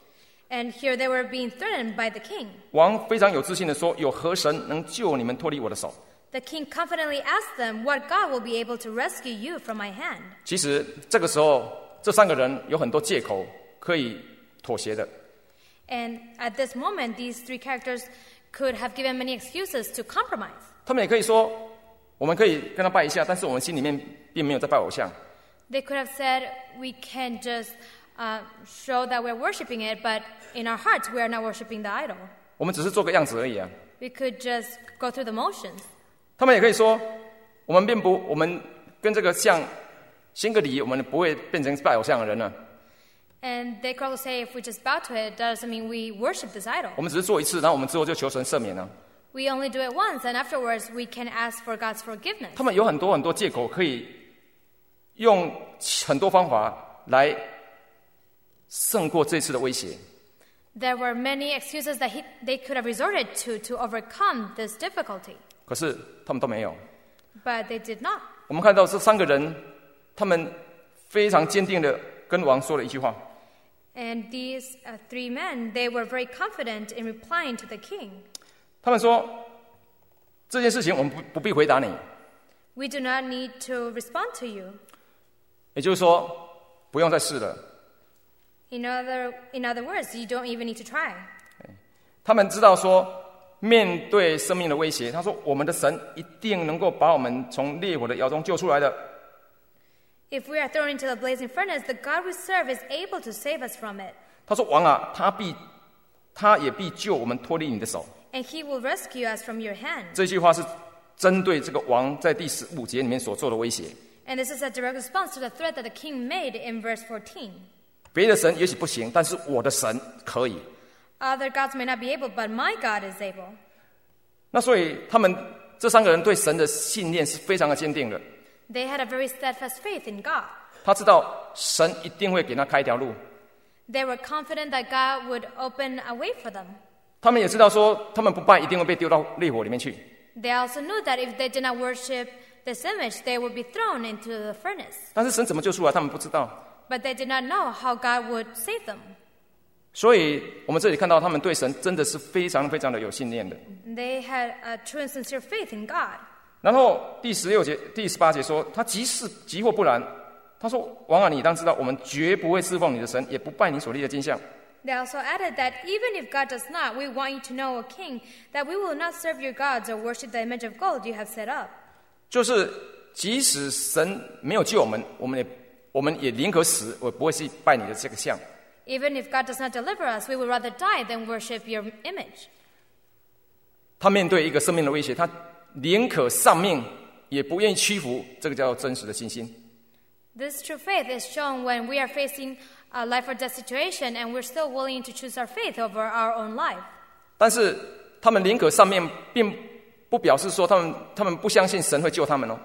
Speaker 2: And here they were being threatened by the king.
Speaker 1: 王非常有自信的说：“有何神能救你们脱离我的手？”
Speaker 2: The king confidently asked them, "What God will be able to rescue you from my hand?"
Speaker 1: 其实这个时候，这三个人有很多借口可以妥协的。
Speaker 2: And at this moment, these three characters could have given many excuses to compromise.
Speaker 1: 他们也可以说：“我们可以跟他拜一下，但是我们心里面并没有在拜偶像。”
Speaker 2: They could have said, "We can just uh, show that we're worshiping it, but in our hearts, we are not worshiping the idol.
Speaker 1: 我们只是做个样子而已啊。
Speaker 2: We could just go through the motions."
Speaker 1: 他们也可以说：“我们并不，我们跟这个像行个礼，我们不会变成拜偶像的人了。”
Speaker 2: And they could also say, if we just bow to it, that doesn't mean we worship this idol.
Speaker 1: 我们只是做一次，然后我们之后就求神赦免了。
Speaker 2: We only do it once, and afterwards we can ask for God's forgiveness.
Speaker 1: 他们有很多很多借口，可以用很多方法来胜过这次的威胁。
Speaker 2: There were many excuses that he, they could have resorted to to overcome this difficulty.
Speaker 1: 可是他们都没有。
Speaker 2: But they did not.
Speaker 1: 我们看到这三个人，他们非常坚定的跟王说了一句话。
Speaker 2: And these uh, three men, they were very confident in replying to the king.
Speaker 1: 他们说：“这件事情我们不不必回答你。”
Speaker 2: We do not need to respond to you.
Speaker 1: 也就是说，不用再试了。
Speaker 2: In other, in other words, you don't even need to try.
Speaker 1: 他们知道说，面对生命的威胁，他说：“我们的神一定能够把我们从烈火的窑中救出来的。”
Speaker 2: If we are thrown into the blazing furnace, the God we serve is able to save us from it.
Speaker 1: 他说：“王啊，他必，他也必救我们脱离你的手。”
Speaker 2: And he will rescue us from your hand.
Speaker 1: 这句话是针对这个王在第十五节里面所做的威胁。
Speaker 2: And this is a direct response to the threat that the king made in verse fourteen.
Speaker 1: 别的神也许不行，但是我的神可以。
Speaker 2: Other gods may not be able, but my God is able.
Speaker 1: 那所以他们这三个人对神的信念是非常的坚定的。
Speaker 2: They had a very steadfast faith in God.
Speaker 1: 他知道神一定会给他开一条路。
Speaker 2: They were confident that God would open a way for them.
Speaker 1: 他们也知道说，他们不拜一定会被丢到烈火里面去。
Speaker 2: They also knew that if they did not worship this image, they would be thrown into the furnace.
Speaker 1: 但是神怎么救出来，他们不知道。
Speaker 2: But they did not know how God would save them.
Speaker 1: 所以我们这里看到他们对神真的是非常非常的有信念的。
Speaker 2: They had a true and sincere faith in God.
Speaker 1: 然后第十六节、第十八节说，他即是即或不然，他说：“王啊，你当知道，我们绝不会侍奉你的神，也不拜你所立的金像。”
Speaker 2: They also added that even if God does not, we want you to know, O king, that we will not serve your gods or worship the image of gold you have set up.
Speaker 1: 就是即使神没有救我们，我们也我们也宁可死，我不会去拜你的这个像。
Speaker 2: Even if God does not deliver us, we would rather die than worship your image.
Speaker 1: 他面对一个生命的威胁，他宁可丧命，也不愿意屈服，这个叫真实的信心。
Speaker 2: This true faith is shown when we are facing a life or death situation and we're still willing to choose our faith over our own life.
Speaker 1: 但是他们宁可丧命，并不表示说他们他们不相信神会救他们哦。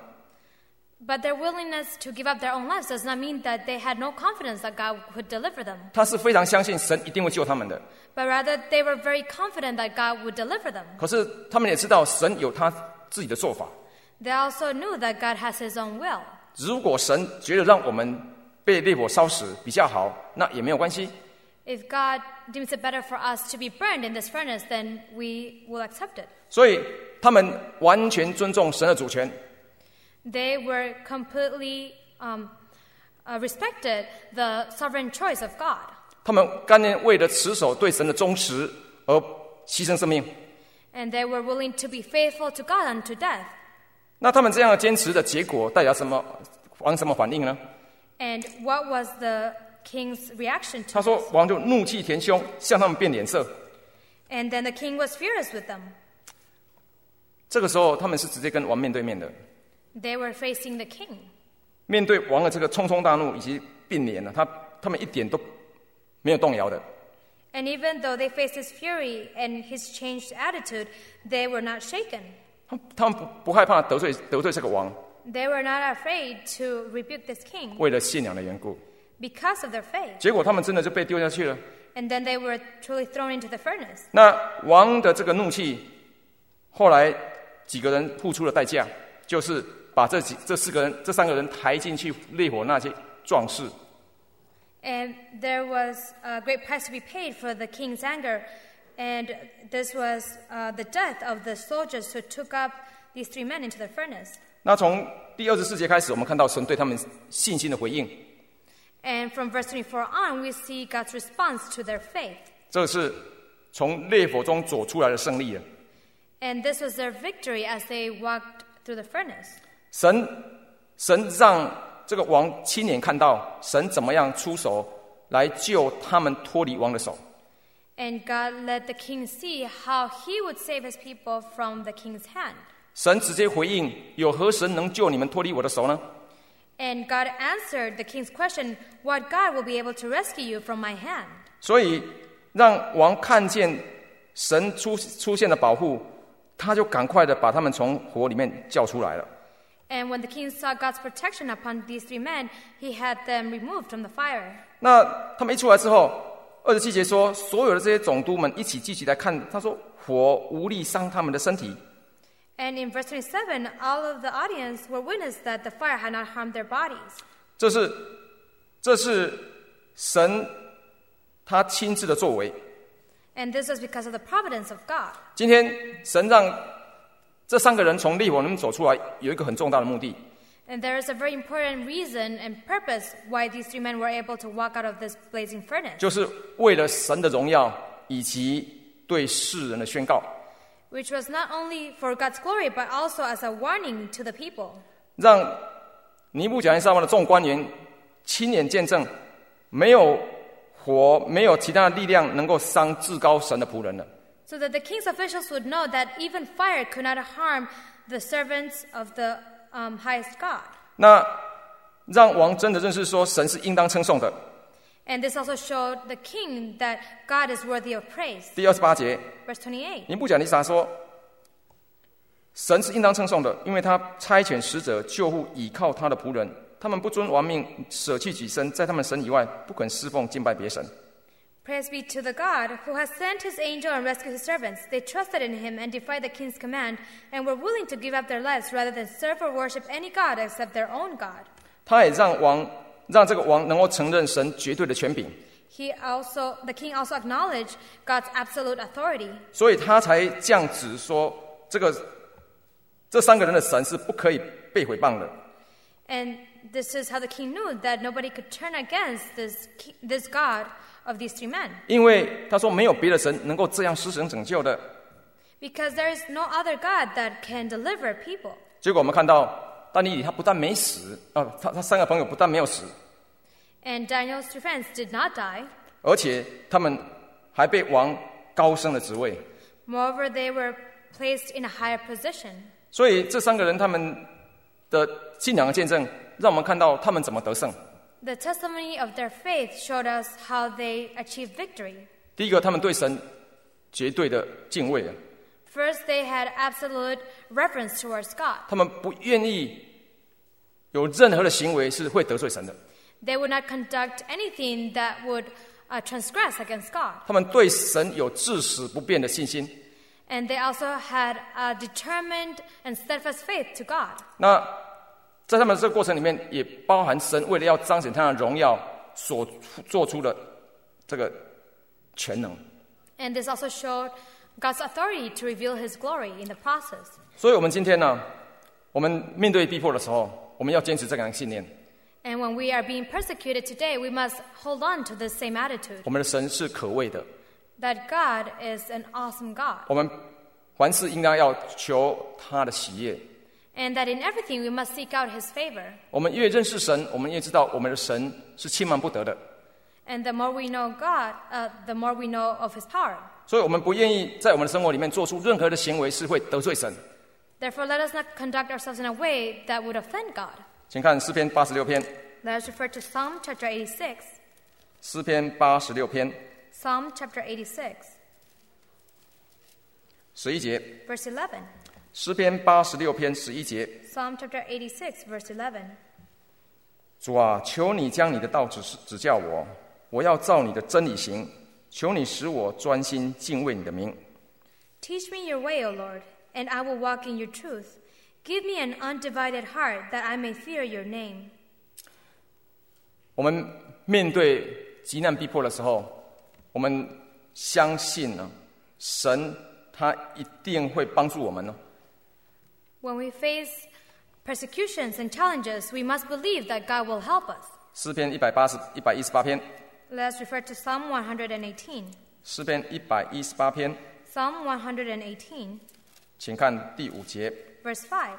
Speaker 2: But their willingness to give up their own lives does not mean that they had no confidence that God would deliver them.
Speaker 1: 他是非常相信神一定会救他们的。
Speaker 2: But rather, they were very confident that God would deliver them.
Speaker 1: 可是他们也知道神有他自己的做法。
Speaker 2: They also knew that God has His own will.
Speaker 1: 如果神觉得让我们被烈火烧死比较好，那也没有关系。
Speaker 2: If God deems it better for us to be burned in this furnace, then we will accept it.
Speaker 1: 所以他们完全尊重神的主权。
Speaker 2: They were completely um, uh, respected the sovereign choice of God.
Speaker 1: 他们甘愿为了持守对神的忠实而牺牲生命。
Speaker 2: And they were willing to be faithful to God unto death.
Speaker 1: 那他们这样的坚持的结果代表什么？王什么反应呢？
Speaker 2: And what was the king's reaction to
Speaker 1: 他说
Speaker 2: this?
Speaker 1: 王就怒气填胸，向他们变脸色。
Speaker 2: And then the king was furious with them.
Speaker 1: 这个时候他们是直接跟王面对面的。
Speaker 2: They were facing the king.
Speaker 1: 面对王的这个冲冲大怒以及变脸呢，他他们一点都没有动摇的。
Speaker 2: And even though they faced his fury and his changed attitude, they were not shaken.
Speaker 1: 他他们不不害怕得罪得罪这个王，
Speaker 2: They were not afraid to rebuke this king
Speaker 1: 为了信仰的缘故。
Speaker 2: because of their faith.
Speaker 1: 结果他们真的就被丢下去了。
Speaker 2: And then they were truly thrown into the furnace.
Speaker 1: 那王的这个怒气，后来几个人付出了代价，就是把这几这四个人、这三个人抬进去烈火那些壮士。
Speaker 2: And there was a great price to be paid for the king's anger. And this was uh, the death of the soldiers who took up these three men into the furnace.
Speaker 1: 那从第二十四节开始，我们看到神对他们信心的回应。
Speaker 2: And from verse twenty-four on, we see God's response to their faith.
Speaker 1: 这是从烈火中走出来的胜利了。
Speaker 2: And this was their victory as they walked through the furnace.
Speaker 1: 神神让这个王亲眼看到神怎么样出手来救他们脱离王的手。
Speaker 2: And God let the king see how he would save his people from the king's hand.
Speaker 1: 神直接回应：有何神能救你们脱离我的手呢？
Speaker 2: And God answered the king's question, what God will be able to rescue you from my hand?
Speaker 1: 所以让王看见神出出现的保护，他就赶快的把他们从火里面叫出来了。
Speaker 2: And when the king saw God's protection upon these three men, he had them removed from the fire.
Speaker 1: 那他们一出来之后，二十七节说，所有的这些总督们一起聚集来看，他说火无力伤他们的身体。
Speaker 2: And in verse twenty-seven, all of the audience were witness that the fire had not harmed their bodies.
Speaker 1: 这是这是神他亲自的作为。
Speaker 2: And this was because of the providence of God.
Speaker 1: 今天神让这三个人从烈火里面走出来，有一个很重大的目的。
Speaker 2: And there is a very important reason and purpose why these three men were able to walk out of this blazing furnace.
Speaker 1: 就是为了神的荣耀以及对世人的宣告。
Speaker 2: Which was not only for God's glory, but also as a warning to the people.
Speaker 1: 让尼布甲尼撒王的众官员亲眼见证，没有火，没有其他的力量能够伤至高神的仆人了。
Speaker 2: So that the king's officials would know that even fire could not harm the servants of the um, highest God.
Speaker 1: 那让王真的认识说，神是应当称颂的。
Speaker 2: And this also showed the king that God is worthy of praise.
Speaker 1: 第二十八节，
Speaker 2: Verse twenty-eight.
Speaker 1: 尼布甲尼撒说，神是应当称颂的，因为他差遣使者救护倚靠他的仆人， 他们不遵王命，舍弃己身，在他们神以外不肯侍奉敬拜别神。
Speaker 2: Praise be to the God who has sent his angel and rescued his servants. They trusted in him and defied the king's command, and were willing to give up their lives rather than serve or worship any god except their own God.
Speaker 1: 他也让王让这个王能够承认神绝对的权柄，
Speaker 2: He also, the king also acknowledged God's absolute authority.
Speaker 1: 所以他才降旨说，这个这三个人的神是不可以被毁谤的。
Speaker 2: And this is how the king knew that nobody could turn against this, this God of these three men.
Speaker 1: 因为他说没有别的神能够这样施行拯救的。
Speaker 2: Because there is no other God that can deliver people.
Speaker 1: 结果我们看到但以理他不但没死，啊，他他三个朋友不但没有死，
Speaker 2: And Daniel's three friends did not die.
Speaker 1: 而且他们还被王高升了职位。
Speaker 2: Moreover, they were placed in a higher position.
Speaker 1: 所以这三个人他们的信仰的见证，让我们看到他们怎么得胜。
Speaker 2: The testimony of their faith showed us how they achieved victory.
Speaker 1: 第一个，他们对神绝对的敬畏，
Speaker 2: First, they had absolute reverence towards God.
Speaker 1: 他们不愿意有任何的行为是会得罪神的。
Speaker 2: They would not conduct anything that would uh, transgress against God.
Speaker 1: 他们对神有至死不变的信心。
Speaker 2: And they also had a determined and steadfast faith to God.
Speaker 1: 那在他们这个过程里面，也包含神为了要彰显他的荣耀所做出的这个全能。
Speaker 2: And this also showed God's authority to reveal his glory in the process.
Speaker 1: 所以我们今天呢，我们面对逼迫的时候，我们要坚持这样的信念。
Speaker 2: And when we are being persecuted today, we must hold on to this same attitude.
Speaker 1: 我们的神是可畏的，
Speaker 2: That God is an awesome God.
Speaker 1: 我们凡事应当要求他的喜悦。
Speaker 2: And that in everything we must seek out his favor.
Speaker 1: 我们越认识神，我们越知道我们的神是轻慢不得的。
Speaker 2: And the more we know God, uh, the more we know of his power.
Speaker 1: 所以我们不愿意在我们的生活里面做出任何的行为是会得罪神。
Speaker 2: Therefore, let us not conduct ourselves in a way that would offend God.
Speaker 1: 请看诗篇八十六篇，
Speaker 2: Let us refer to Psalm chapter eighty-six.
Speaker 1: 诗篇八十六篇
Speaker 2: Psalm chapter eighty-six,
Speaker 1: 十一节，
Speaker 2: verse eleven.
Speaker 1: 诗篇八十六篇十一节，
Speaker 2: Psalm chapter eighty-six, verse eleven.
Speaker 1: 主啊，求你将你的道指示指教我，我要照你的真理行。求你使我专心敬畏你的名。
Speaker 2: Teach me your way, O Lord, and I will walk in your truth. Give me an undivided heart that I may fear your name.
Speaker 1: 我们面对急难逼迫的时候，我们相信呢，神他一定会帮助我们呢。
Speaker 2: When we face persecutions and challenges, we must believe that God will help us.
Speaker 1: 诗篇一百八十一百一十八篇，
Speaker 2: Let us refer to Psalm one eighteen.
Speaker 1: 诗篇一百一十八篇，
Speaker 2: Psalm one eighteen,
Speaker 1: 请看第五节。
Speaker 2: verse five.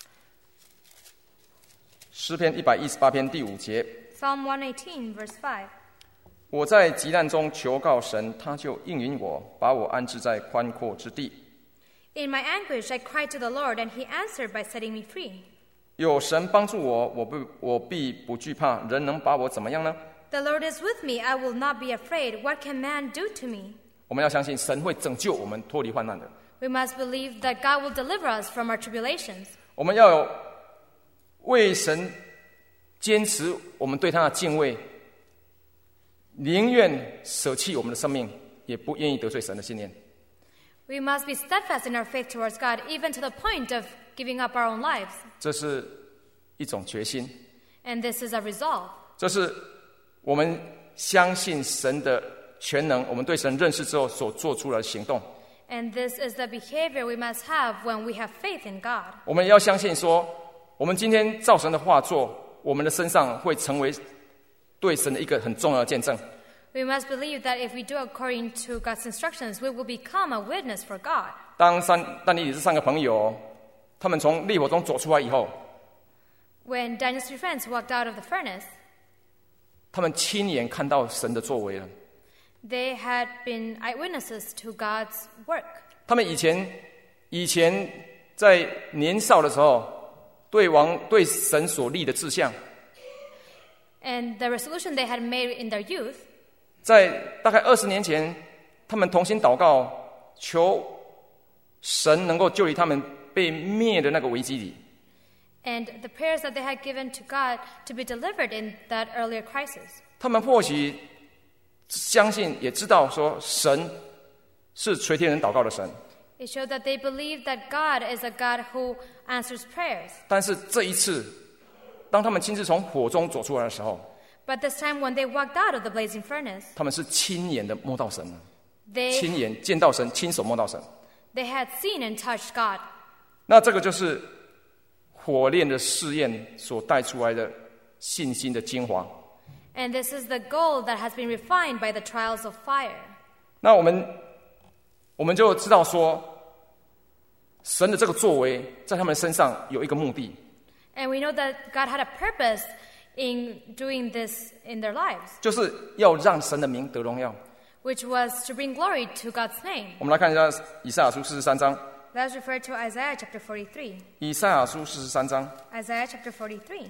Speaker 1: 诗篇一百一十八篇第五节，
Speaker 2: Psalm one eighteen, verse five.
Speaker 1: 我在急难中求告神，他就应允我，把我安置在宽阔之地。
Speaker 2: In my anguish, I cried to the Lord, and he answered by setting me free.
Speaker 1: 有神帮助我，我不我必不惧怕。人能把我怎么样呢？
Speaker 2: The Lord is with me. I will not be afraid. What can man do to me?
Speaker 1: 我们要相信神会拯救我们脱离患难的。
Speaker 2: We must believe that God will deliver us from our tribulations.
Speaker 1: 我们要有为神坚持我们对他的敬畏，宁愿舍弃我们的生命，也不愿意得罪神的信念。
Speaker 2: We must be steadfast in our faith towards God, even to the point of giving up our own lives.
Speaker 1: 这是一种决心，
Speaker 2: And this is a resolve.
Speaker 1: 这是我们相信神的全能，我们对神认识之后所做出的行动。
Speaker 2: And this is the behavior we must have when we have faith in God.
Speaker 1: 我们也要相信说，我们今天照神的话做，我们的身上会成为对神的一个很重要的见证。
Speaker 2: We must believe that if we do according to God's instructions, we will become a witness for God.
Speaker 1: 当三但以理这三个朋友，他们从烈火中走出来以后，
Speaker 2: When Daniel's three friends walked out of the furnace,
Speaker 1: 他们亲眼看到神的作为了。
Speaker 2: they had been eyewitnesses to God's work.
Speaker 1: 他们以前以前在年少的时候，对王对神所立的志向，
Speaker 2: And the resolution they had made in their youth,
Speaker 1: 在大概二十年前，他们同心祷告，求神能够救离他们被灭的那个危机里。
Speaker 2: and the prayers that they had given to God to be delivered in that earlier crisis.
Speaker 1: 他们或许相信也知道说神是垂听人祷告的神，
Speaker 2: It showed that they believed that God is a God who answers prayers. 但
Speaker 1: 是这一次当他们亲自从火中走出来的时候，
Speaker 2: But this time when they walked out of the blazing furnace,
Speaker 1: 他们是亲眼的摸到神了，
Speaker 2: they,
Speaker 1: 亲眼见到神，亲手摸到神。
Speaker 2: they had seen and touched God.
Speaker 1: 那这个就是火炼的试验所带出来的信心的精华。
Speaker 2: And this is the gold that has been refined by the trials of fire.
Speaker 1: 那我们我们就知道说，神的这个作为在他们身上有一个目的，
Speaker 2: And we know that God had a purpose in doing this in their lives,
Speaker 1: 就是要让神的名得荣耀。
Speaker 2: which was to bring glory to God's name.
Speaker 1: 我们来看一下以赛亚书四十三章。
Speaker 2: Let's refer to Isaiah chapter forty-three.
Speaker 1: 以赛亚书四十三章，
Speaker 2: Isaiah chapter forty-three.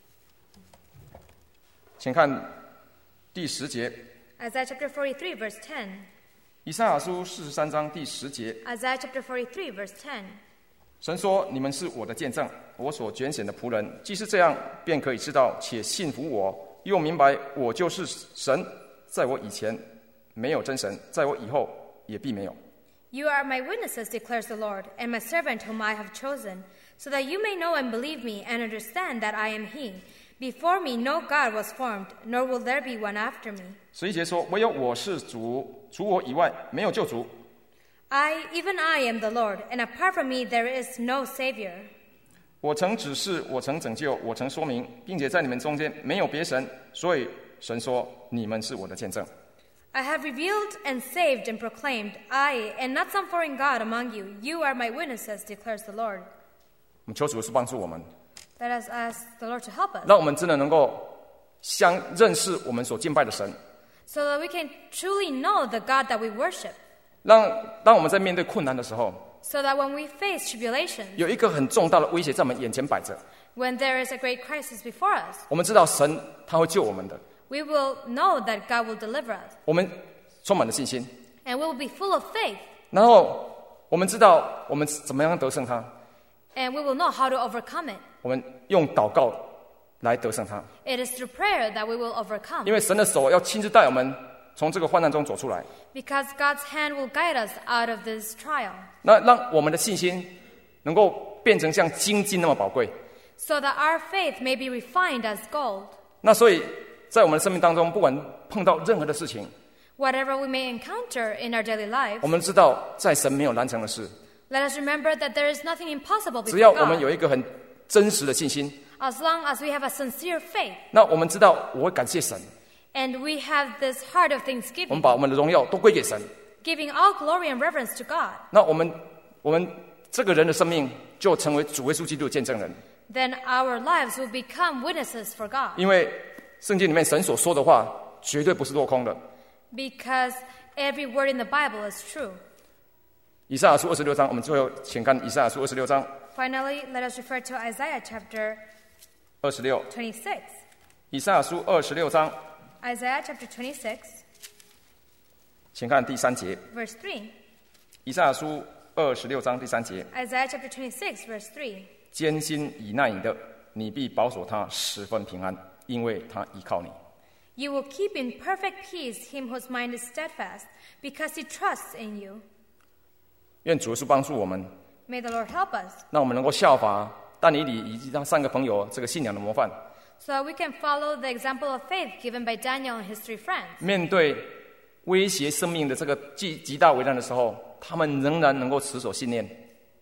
Speaker 1: 请看第十节。
Speaker 2: Isaiah chapter forty-three, verse ten.
Speaker 1: 以赛亚书四十三章第十节，
Speaker 2: Isaiah chapter forty-three, verse ten.
Speaker 1: 神说：“你们是我的见证，我所拣选的仆人。既是这样，便可以知道且信服我，又明白我就是神。在我以前没有真神，在我以后也必没有。”
Speaker 2: You are my witnesses, declares the Lord, and my servant whom I have chosen, so that you may know and believe me and understand that I am He. Before me no God was formed, nor will there be one after me.
Speaker 1: 十一节说：“唯有我是主，除我以外没有救主。
Speaker 2: I, even I, am the Lord, and apart from me there is no Savior.
Speaker 1: 我曾指示，我曾拯救，我曾说明，并且在你们中间没有别神。所以神说：你们是我的见证。”
Speaker 2: I have revealed and saved and proclaimed, I, and not some foreign God among you. You are my witnesses, declares the Lord.
Speaker 1: 我们求主是帮助我们，
Speaker 2: Let us ask the Lord to help us,
Speaker 1: 让我们真的能够相认识我们所敬拜的神。
Speaker 2: so that we can truly know the God that we worship,
Speaker 1: 让当我们在面对困难的时候，
Speaker 2: so that when we face tribulation,
Speaker 1: 有一个很重大的威胁在我们眼前摆着，
Speaker 2: when there is a great crisis before us,
Speaker 1: 我们知道神他会救我们的，
Speaker 2: we will know that God will deliver us,
Speaker 1: 我们充满了信心，
Speaker 2: and we will be full of faith,
Speaker 1: 然后我们知道我们怎么样得胜他，
Speaker 2: and we will know how to overcome it.
Speaker 1: 我们用祷告来得胜他，
Speaker 2: It is through prayer that we will overcome,
Speaker 1: 因为神的手要亲自带我们从这个患难中走出来，
Speaker 2: because God's hand will guide us out of this trial,
Speaker 1: 那让我们的信心能够变成像金金那么宝贵。
Speaker 2: so that our faith may be refined as gold.
Speaker 1: 那所以在我们的生命当中，不管碰到任何的事情，
Speaker 2: Whatever we may encounter in our daily life,
Speaker 1: 我们知道在神没有难成的事，
Speaker 2: let us remember that there is nothing impossible
Speaker 1: 只
Speaker 2: before
Speaker 1: 要我们有
Speaker 2: God.
Speaker 1: 一个很真实的信心，
Speaker 2: As long as we have a sincere faith,
Speaker 1: 那我们知道我会感谢神，
Speaker 2: and we have this heart of
Speaker 1: 我们
Speaker 2: thanksgiving,
Speaker 1: 把我们的荣耀都归给神，
Speaker 2: giving all glory and reverence to God,
Speaker 1: 那我们我们这个人的生命就成为主耶稣基督的见证人。
Speaker 2: then our lives will become witnesses for God.
Speaker 1: 因为圣经里面神所说的话绝对不是落空的。
Speaker 2: Because every word in the Bible is true.
Speaker 1: 以赛亚书二十六章，我们最后请看以赛亚书二十六章
Speaker 2: Finally, let us refer to Isaiah chapter
Speaker 1: 二十六。
Speaker 2: twenty-six.
Speaker 1: 以赛亚书二十六章，
Speaker 2: Isaiah chapter twenty-six,
Speaker 1: 请看第三节。
Speaker 2: verse three.
Speaker 1: 以赛亚书二十六章第三节，
Speaker 2: Isaiah chapter twenty-six, verse three.
Speaker 1: 艰辛以耐你的，你必保守他十分平安，因为他依靠你。
Speaker 2: You will keep in perfect peace him whose mind is steadfast, because he trusts in you.
Speaker 1: 愿主耶稣帮助我们，
Speaker 2: May the Lord help us,
Speaker 1: 让我们能够效法但以理以及他三个朋友这个信仰的模范。
Speaker 2: so that we can follow the example of faith given by Daniel and his three friends.
Speaker 1: 面对威胁生命的这个极极大危难的时候，他们仍然能够持守信念，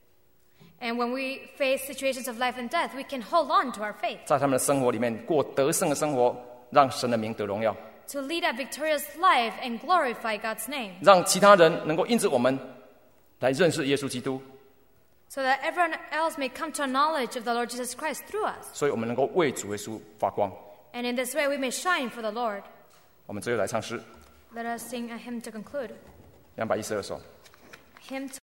Speaker 2: And when we face situations of life and death, we can hold on to our faith,
Speaker 1: 在他们的生活里面过得胜的生活，让神的名得荣耀，
Speaker 2: to lead a victorious life and glorify God's name,
Speaker 1: 让其他人能够因着我们来认识耶稣基督，
Speaker 2: so that everyone else may come to a knowledge of the Lord Jesus Christ through us.
Speaker 1: 所以我们能够为主耶稣发光。
Speaker 2: And in this way, we may shine for the Lord.
Speaker 1: 我们最后来唱诗
Speaker 2: Let us sing a hymn to conclude.
Speaker 1: 两百一十二首。
Speaker 2: Hymn